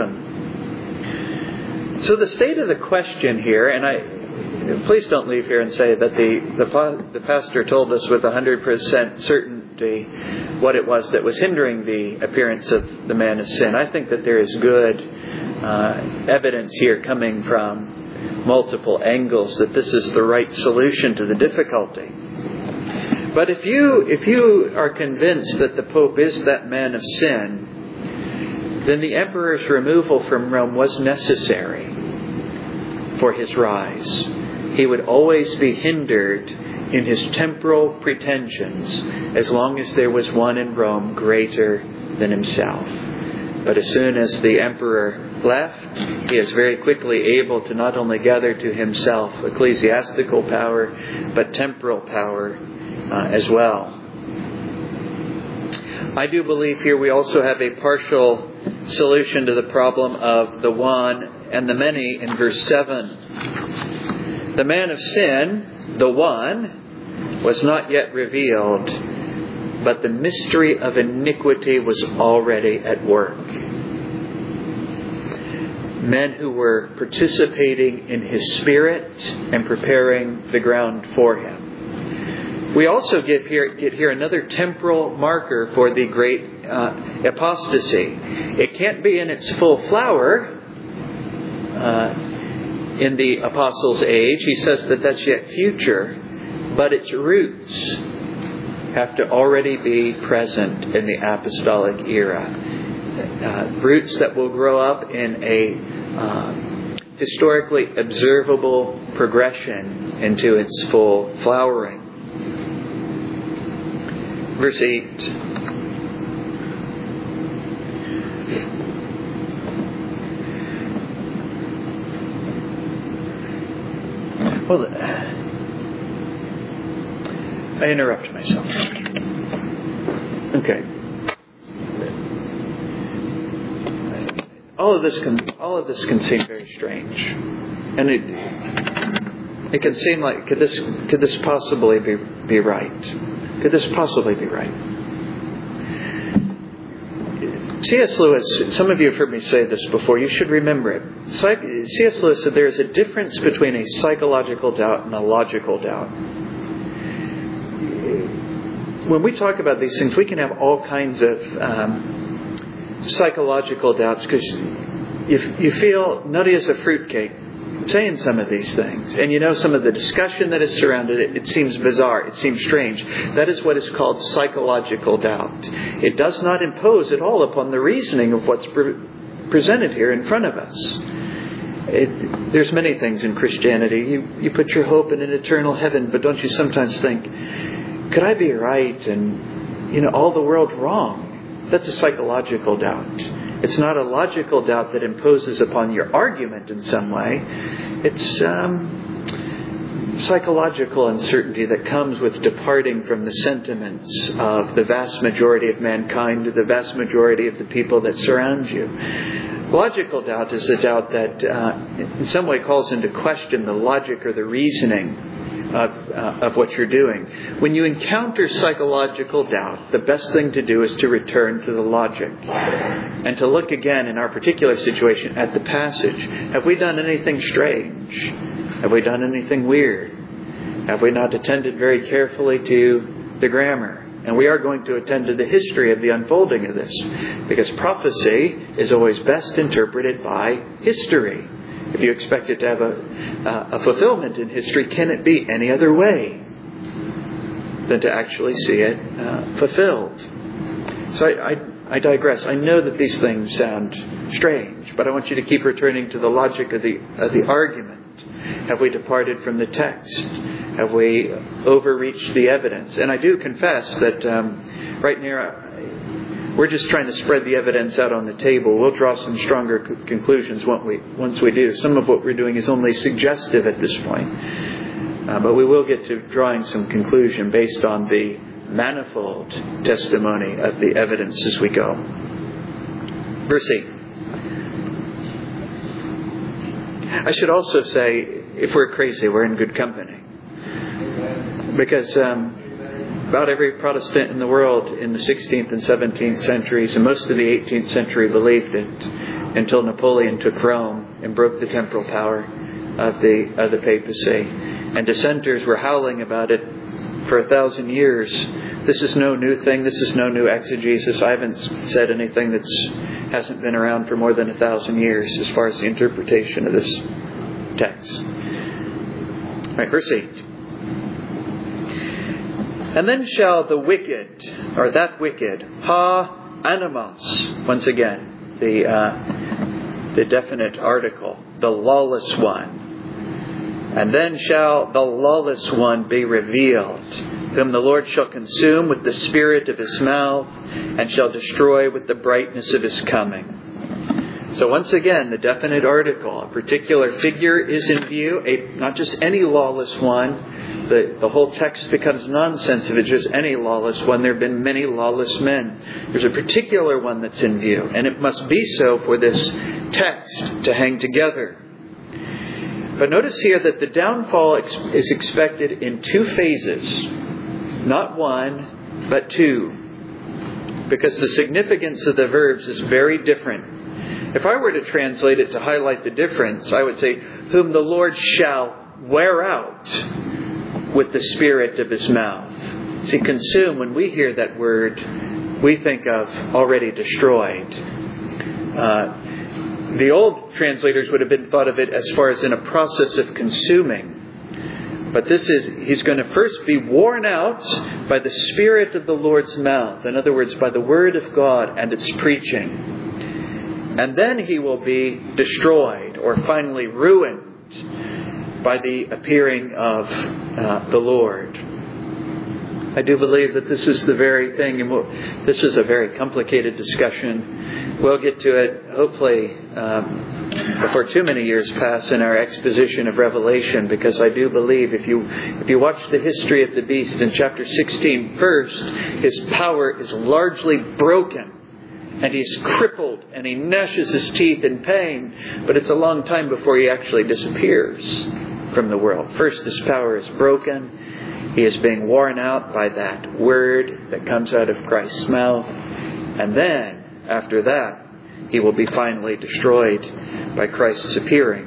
taken. So the state of the question here, and I please don't leave here and say that the the, the pastor told us with one hundred percent certainty what it was that was hindering the appearance of the man of sin. I think that there is good uh, evidence here coming from multiple angles that this is the right solution to the difficulty. But if you if you are convinced that the Pope is that man of sin, then the emperor's removal from Rome was necessary for his rise. He would always be hindered in his temporal pretensions as long as there was one in Rome greater than himself. But as soon as the emperor left, he is very quickly able to not only gather to himself ecclesiastical power, but temporal power Uh, as well. I do believe here we also have a partial solution to the problem of the one and the many in verse seven. The man of sin, the one, was not yet revealed, but the mystery of iniquity was already at work. Men who were participating in his spirit and preparing the ground for him. We also get here, get here another temporal marker for the great uh, apostasy. It can't be in its full flower uh, in the apostles' age. He says that that's yet future. But its roots have to already be present in the apostolic era. Uh, roots that will grow up in a uh, historically observable progression into its full flowering. Verse eight. Well, I interrupt myself. Okay. All of this can all of this can seem very strange, and it it can seem like could this could this possibly be be right? Could this possibly be right? C S Lewis, some of you have heard me say this before, you should remember it. C S Lewis said there is a difference between a psychological doubt and a logical doubt. When we talk about these things, we can have all kinds of um, psychological doubts because you, you feel nutty as a fruitcake saying some of these things. And you know some of the discussion that has surrounded it, it seems bizarre, it seems strange. That is what is called psychological doubt. It does not impose at all upon the reasoning of what's pre- presented here in front of us. It, there's many things in Christianity. You, you put your hope in an eternal heaven, but don't you sometimes think, could I be right and, you know, all the world wrong? That's a psychological doubt. It's not a logical doubt that imposes upon your argument in some way. It's um, psychological uncertainty that comes with departing from the sentiments of the vast majority of mankind, the vast majority of the people that surround you. Logical doubt is a doubt that uh, in some way calls into question the logic or the reasoning of, uh, of what you're doing. When you encounter psychological doubt, the best thing to do is to return to the logic and to look again in our particular situation at the passage. Have we done anything strange? Have we done anything weird? Have we not attended very carefully to the grammar? And we are going to attend to the history of the unfolding of this, because prophecy is always best interpreted by history. If you expect it to have a, a fulfillment in history, can it be any other way than to actually see it uh, fulfilled? So I, I, I digress. I know that these things sound strange, but I want you to keep returning to the logic of the of the argument. Have we departed from the text? Have we overreached the evidence? And I do confess that um, right now we're just trying to spread the evidence out on the table. We'll draw some stronger c- conclusions once we, once we do. Some of what we're doing is only suggestive at this point. Uh, but we will get to drawing some conclusion based on the manifold testimony of the evidence as we go. Verse eight. I should also say, if we're crazy, we're in good company. Because um, about every Protestant in the world in the sixteenth and seventeenth centuries, and most of the eighteenth century, believed it until Napoleon took Rome and broke the temporal power of the of the papacy. And dissenters were howling about it for a thousand years. This is no new thing. This is no new exegesis. I haven't said anything that's hasn't been around for more than a thousand years as far as the interpretation of this text. All right, verse eight. And then shall the wicked, or that wicked, ha animos, once again, the uh, the definite article, the lawless one. And then shall the lawless one be revealed, whom the Lord shall consume with the spirit of his mouth, and shall destroy with the brightness of his coming. So once again, the definite article, a particular figure is in view, a, not just any lawless one. The, the whole text becomes nonsense if it's just any lawless one. There have been many lawless men. There's a particular one that's in view, and it must be so for this text to hang together. But notice here that the downfall ex- is expected in two phases. Not one, but two. Because the significance of the verbs is very different. If I were to translate it to highlight the difference, I would say, whom the Lord shall wear out with the spirit of his mouth. See, consume, when we hear that word, we think of already destroyed. Uh, the old translators would have been thought of it as far as in a process of consuming. But this is, he's going to first be worn out by the spirit of the Lord's mouth. In other words, by the word of God and its preaching. And then he will be destroyed or finally ruined by the appearing of uh, the Lord. I do believe that this is the very thing, and we'll, this is a very complicated discussion. We'll get to it, hopefully, um, before too many years pass in our exposition of Revelation, because I do believe if you if you watch the history of the beast in chapter sixteen, first, his power is largely broken. And he's crippled and he gnashes his teeth in pain. But it's a long time before he actually disappears from the world. First, his power is broken. He is being worn out by that word that comes out of Christ's mouth. And then, after that, he will be finally destroyed by Christ's appearing.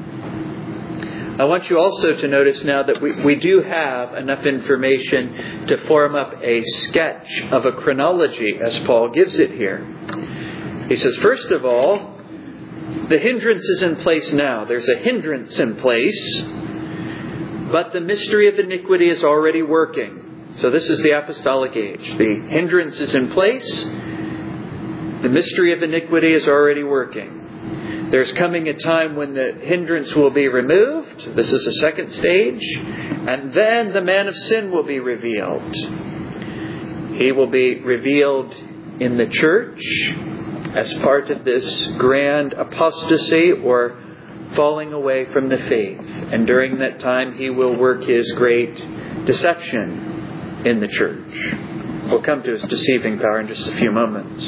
I want you also to notice now that we, we do have enough information to form up a sketch of a chronology as Paul gives it here. He says, first of all, the hindrance is in place now. There's a hindrance in place, but the mystery of iniquity is already working. So this is the apostolic age. The hindrance is in place. The mystery of iniquity is already working. There's coming a time when the hindrance will be removed. This is the second stage. And then the man of sin will be revealed. He will be revealed in the church as part of this grand apostasy or falling away from the faith. And during that time, he will work his great deception in the church. We'll come to his deceiving power in just a few moments.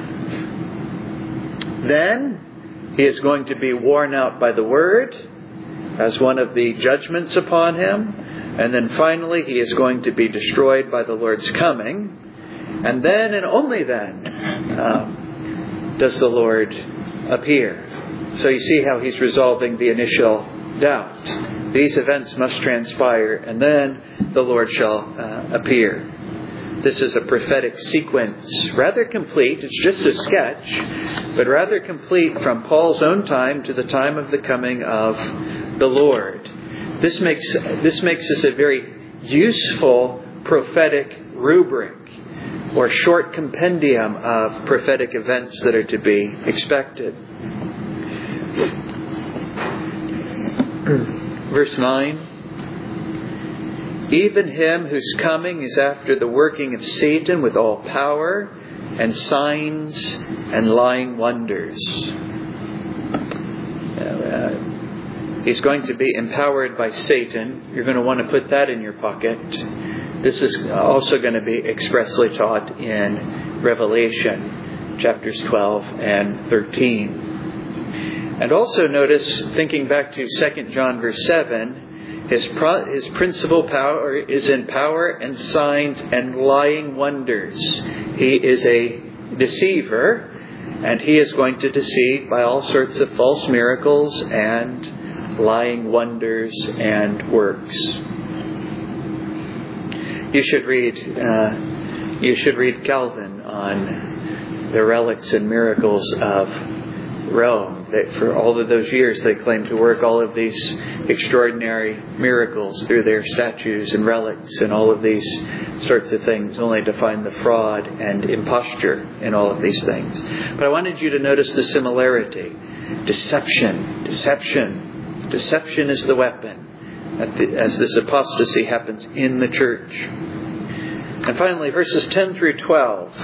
Then he is going to be worn out by the word as one of the judgments upon him. And then finally he is going to be destroyed by the Lord's coming. And then and only then um, does the Lord appear. So you see how he's resolving the initial doubt. These events must transpire and then the Lord shall uh, appear. This is a prophetic sequence, rather complete. It's just a sketch, but rather complete from Paul's own time to the time of the coming of the Lord. This makes this makes this a very useful prophetic rubric or short compendium of prophetic events that are to be expected. Verse nine. Even him whose coming is after the working of Satan with all power and signs and lying wonders. Uh, he's going to be empowered by Satan. You're going to want to put that in your pocket. This is also going to be expressly taught in Revelation chapters twelve and thirteen. And also notice, thinking back to Second John verse seven, His, pro- his principal power is in power and signs and lying wonders. He is a deceiver, and he is going to deceive by all sorts of false miracles and lying wonders and works. You should read. Uh, you should read Calvin on the relics and miracles of Rome. They, for all of those years, they claimed to work all of these extraordinary miracles through their statues and relics and all of these sorts of things, only to find the fraud and imposture in all of these things. But I wanted you to notice the similarity. Deception, deception, deception is the weapon at the, as this apostasy happens in the church. And finally, verses ten through twelve.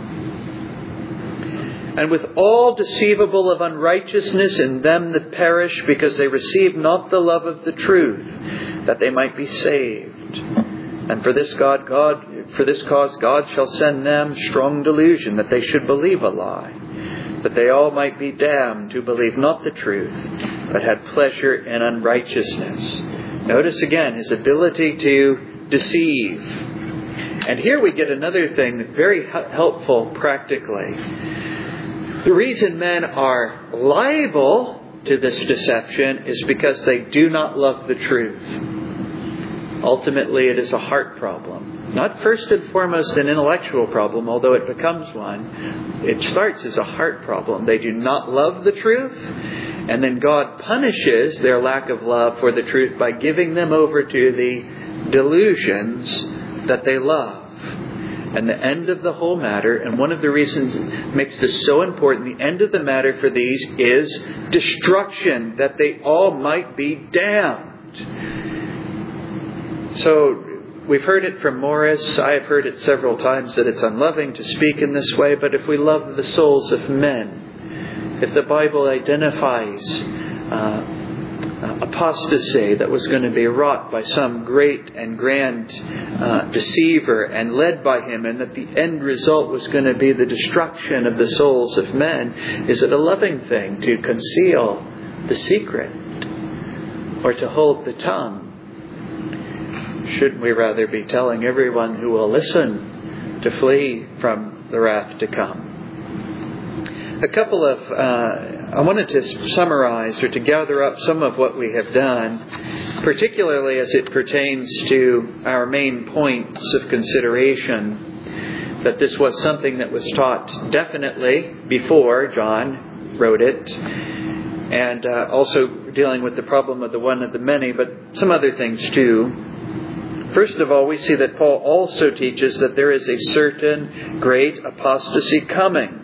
And with all deceivable of unrighteousness in them that perish, because they receive not the love of the truth, that they might be saved. And for this God, God, for this cause God shall send them strong delusion, that they should believe a lie, that they all might be damned who believe not the truth, but had pleasure in unrighteousness. Notice again his ability to deceive. And here we get another thing very helpful practically. The reason men are liable to this deception is because they do not love the truth. Ultimately, it is a heart problem. Not first and foremost an intellectual problem, although it becomes one. It starts as a heart problem. They do not love the truth, and then God punishes their lack of love for the truth by giving them over to the delusions that they love. And the end of the whole matter, and one of the reasons that makes this so important, the end of the matter for these is destruction, that they all might be damned. So we've heard it from Morris. I have heard it several times that it's unloving to speak in this way, but if we love the souls of men, if the Bible identifies uh, apostasy that was going to be wrought by some great and grand uh, deceiver and led by him, and that the end result was going to be the destruction of the souls of men, is it a loving thing to conceal the secret or to hold the tongue? Shouldn't we rather be telling everyone who will listen to flee from the wrath to come? A couple of, uh, I wanted to summarize or to gather up some of what we have done, particularly as it pertains to our main points of consideration. that this was something that was taught definitely before John wrote it, and uh, also dealing with the problem of the one and the many, but some other things too. First of all, we see that Paul also teaches that there is a certain great apostasy coming.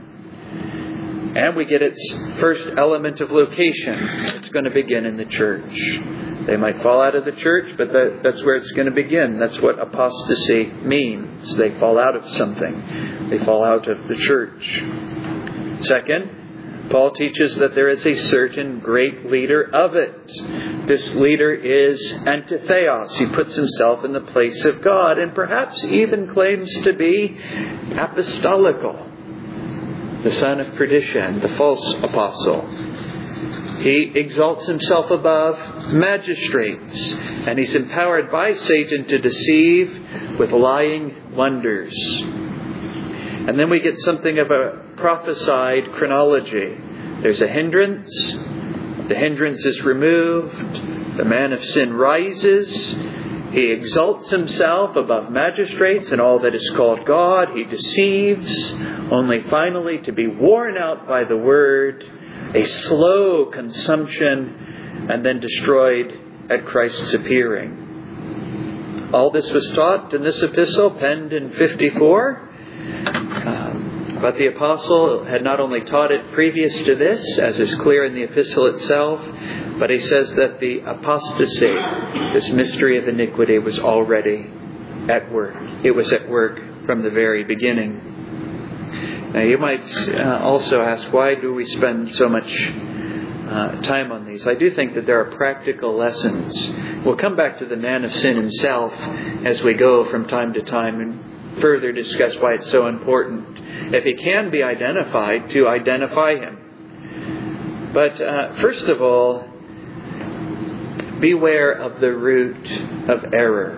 And we get its first element of location. It's going to begin in the church. They might fall out of the church, but that, that's where it's going to begin. That's what apostasy means. They fall out of something. They fall out of the church. Second, Paul teaches that there is a certain great leader of it. This leader is Antitheos. He puts himself in the place of God and perhaps even claims to be apostolical. The son of perdition, the false apostle. He exalts himself above magistrates, and he's empowered by Satan to deceive with lying wonders. And then we get something of a prophesied chronology. There's a hindrance. The hindrance is removed. The man of sin rises. He exalts himself above magistrates and all that is called God. He deceives, only finally to be worn out by the word, a slow consumption, and then destroyed at Christ's appearing. All this was taught in this epistle, penned in fifty-four. Um, but the apostle had not only taught it previous to this, as is clear in the epistle itself, but he says that the apostasy, this mystery of iniquity, was already at work. It was at work from the very beginning. Now you might uh, also ask, why do we spend so much uh, time on these? I do think that there are practical lessons. We'll come back to the man of sin himself as we go from time to time and further discuss why it's so important, if he can be identified, to identify him. But uh, first of all, beware of the root of error.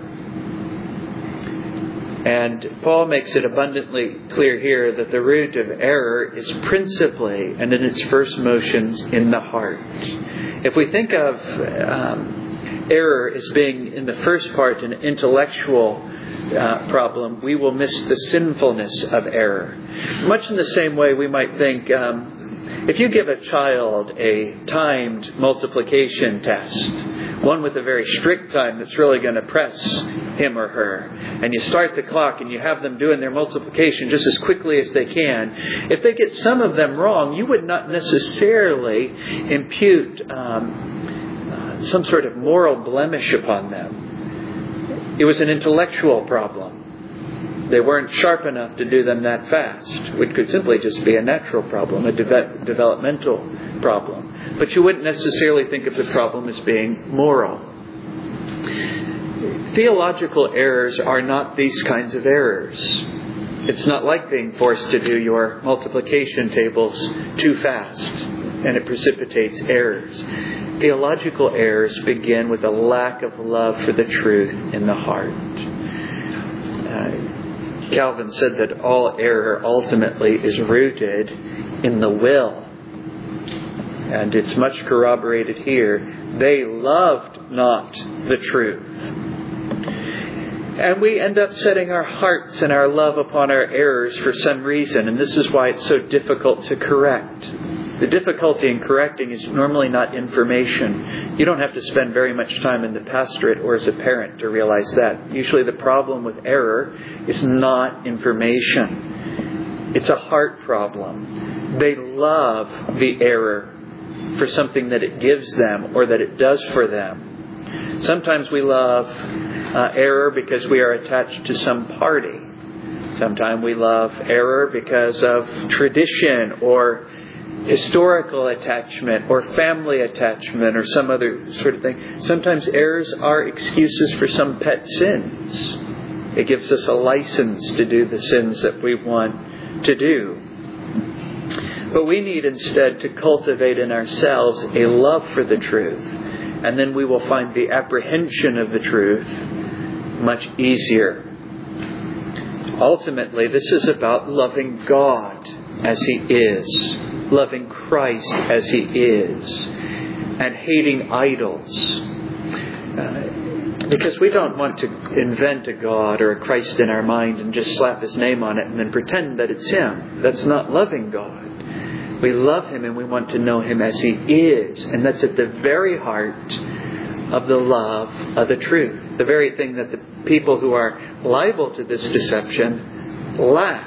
And Paul makes it abundantly clear here that the root of error is principally, and in its first motions, in the heart. If we think of um, error as being, in the first part, an intellectual uh, problem, we will miss the sinfulness of error. Much in the same way we might think, um, if you give a child a timed multiplication test, one with a very strict time that's really going to press him or her, and you start the clock and you have them doing their multiplication just as quickly as they can, if they get some of them wrong, you would not necessarily impute um, uh, some sort of moral blemish upon them. It was an intellectual problem. They weren't sharp enough to do them that fast, which could simply just be a natural problem, a de- developmental problem. But you wouldn't necessarily think of the problem as being moral. Theological errors are not these kinds of errors. It's not like being forced to do your multiplication tables too fast, and it precipitates errors. Theological errors begin with a lack of love for the truth in the heart. Uh, Calvin said that all error ultimately is rooted in the will. And it's much corroborated here. They loved not the truth. And we end up setting our hearts and our love upon our errors for some reason. And this is why it's so difficult to correct. The difficulty in correcting is normally not information. You don't have to spend very much time in the pastorate or as a parent to realize that. Usually the problem with error is not information. It's a heart problem. They love the error for something that it gives them or that it does for them. Sometimes we love uh, error because we are attached to some party. Sometimes we love error because of tradition or historical attachment or family attachment or some other sort of thing. Sometimes errors are excuses for some pet sins. It gives us a license to do the sins that we want to do. But we need instead to cultivate in ourselves a love for the truth. And then we will find the apprehension of the truth much easier. Ultimately, this is about loving God as He is, loving Christ as He is, and hating idols. Uh, Because we don't want to invent a God or a Christ in our mind and just slap His name on it and then pretend that it's Him. That's not loving God. We love Him and we want to know Him as He is. And that's at the very heart of the love of the truth. The very thing that the people who are liable to this deception lack.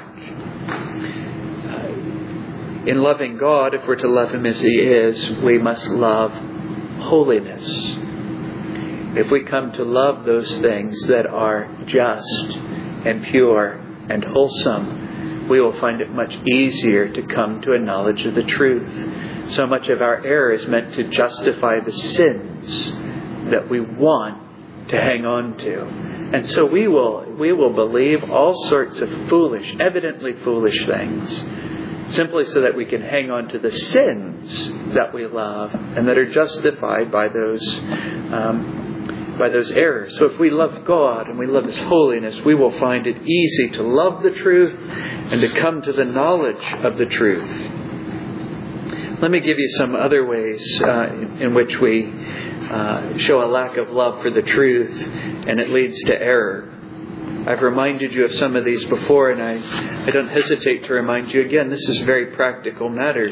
In loving God, if we're to love Him as He is, we must love holiness. If we come to love those things that are just and pure and wholesome, we will find it much easier to come to a knowledge of the truth. So much of our error is meant to justify the sins that we want to hang on to. And so we will we will believe all sorts of foolish, evidently foolish things, simply so that we can hang on to the sins that we love and that are justified by those um, by those errors. So if we love God and we love His holiness, we will find it easy to love the truth and to come to the knowledge of the truth. Let me give you some other ways uh, in which we uh, show a lack of love for the truth and it leads to error. I've reminded you of some of these before, and I, I don't hesitate to remind you again. This is a very practical matter.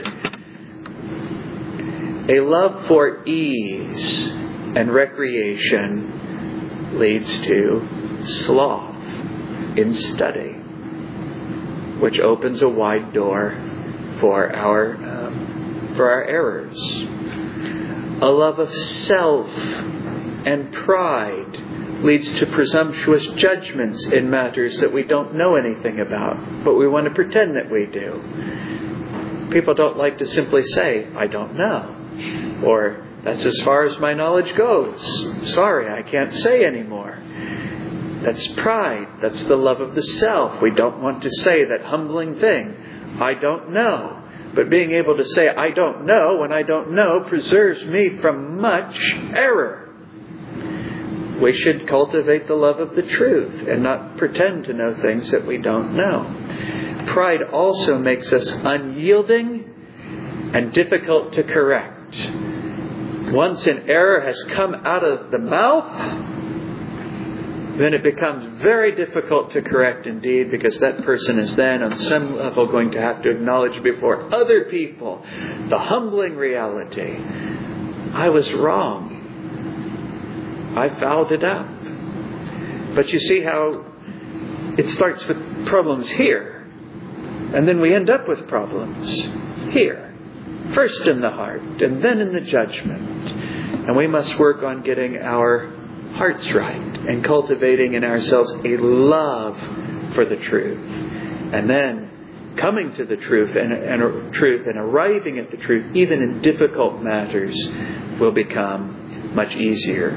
A love for ease and recreation leads to sloth in study, which opens a wide door for our um, for our errors. A love of self and pride leads to presumptuous judgments in matters that we don't know anything about, but we want to pretend that we do. People don't like to simply say, "I don't know," or "That's as far as my knowledge goes. Sorry, I can't say anymore." That's pride. That's the love of the self. We don't want to say that humbling thing, "I don't know." But being able to say, "I don't know," when I don't know, preserves me from much error. We should cultivate the love of the truth and not pretend to know things that we don't know. Pride also makes us unyielding and difficult to correct. Once an error has come out of the mouth, then it becomes very difficult to correct indeed, because that person is then on some level going to have to acknowledge before other people the humbling reality. I was wrong. I fouled it up. But you see how it starts with problems here, and then we end up with problems here. First in the heart, and then in the judgment. And we must work on getting our hearts right and cultivating in ourselves a love for the truth. And then coming to the truth and, and truth and arriving at the truth, even in difficult matters, will become much easier.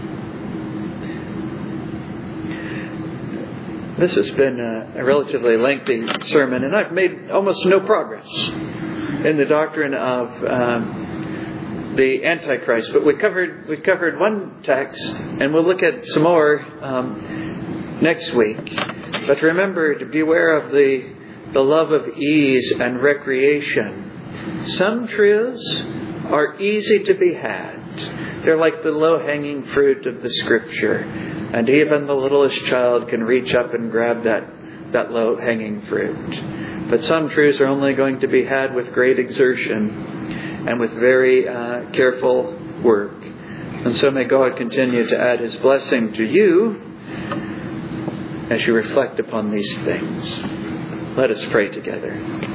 This has been a, a relatively lengthy sermon, and I've made almost no progress in the doctrine of um, the Antichrist. But we covered we covered one text, and we'll look at some more um, next week. But remember to beware of the the love of ease and recreation. Some truths are easy to be had. They're like the low-hanging fruit of the Scripture. And even the littlest child can reach up and grab that, that low-hanging fruit. But some truths are only going to be had with great exertion and with very uh, careful work. And so may God continue to add His blessing to you as you reflect upon these things. Let us pray together.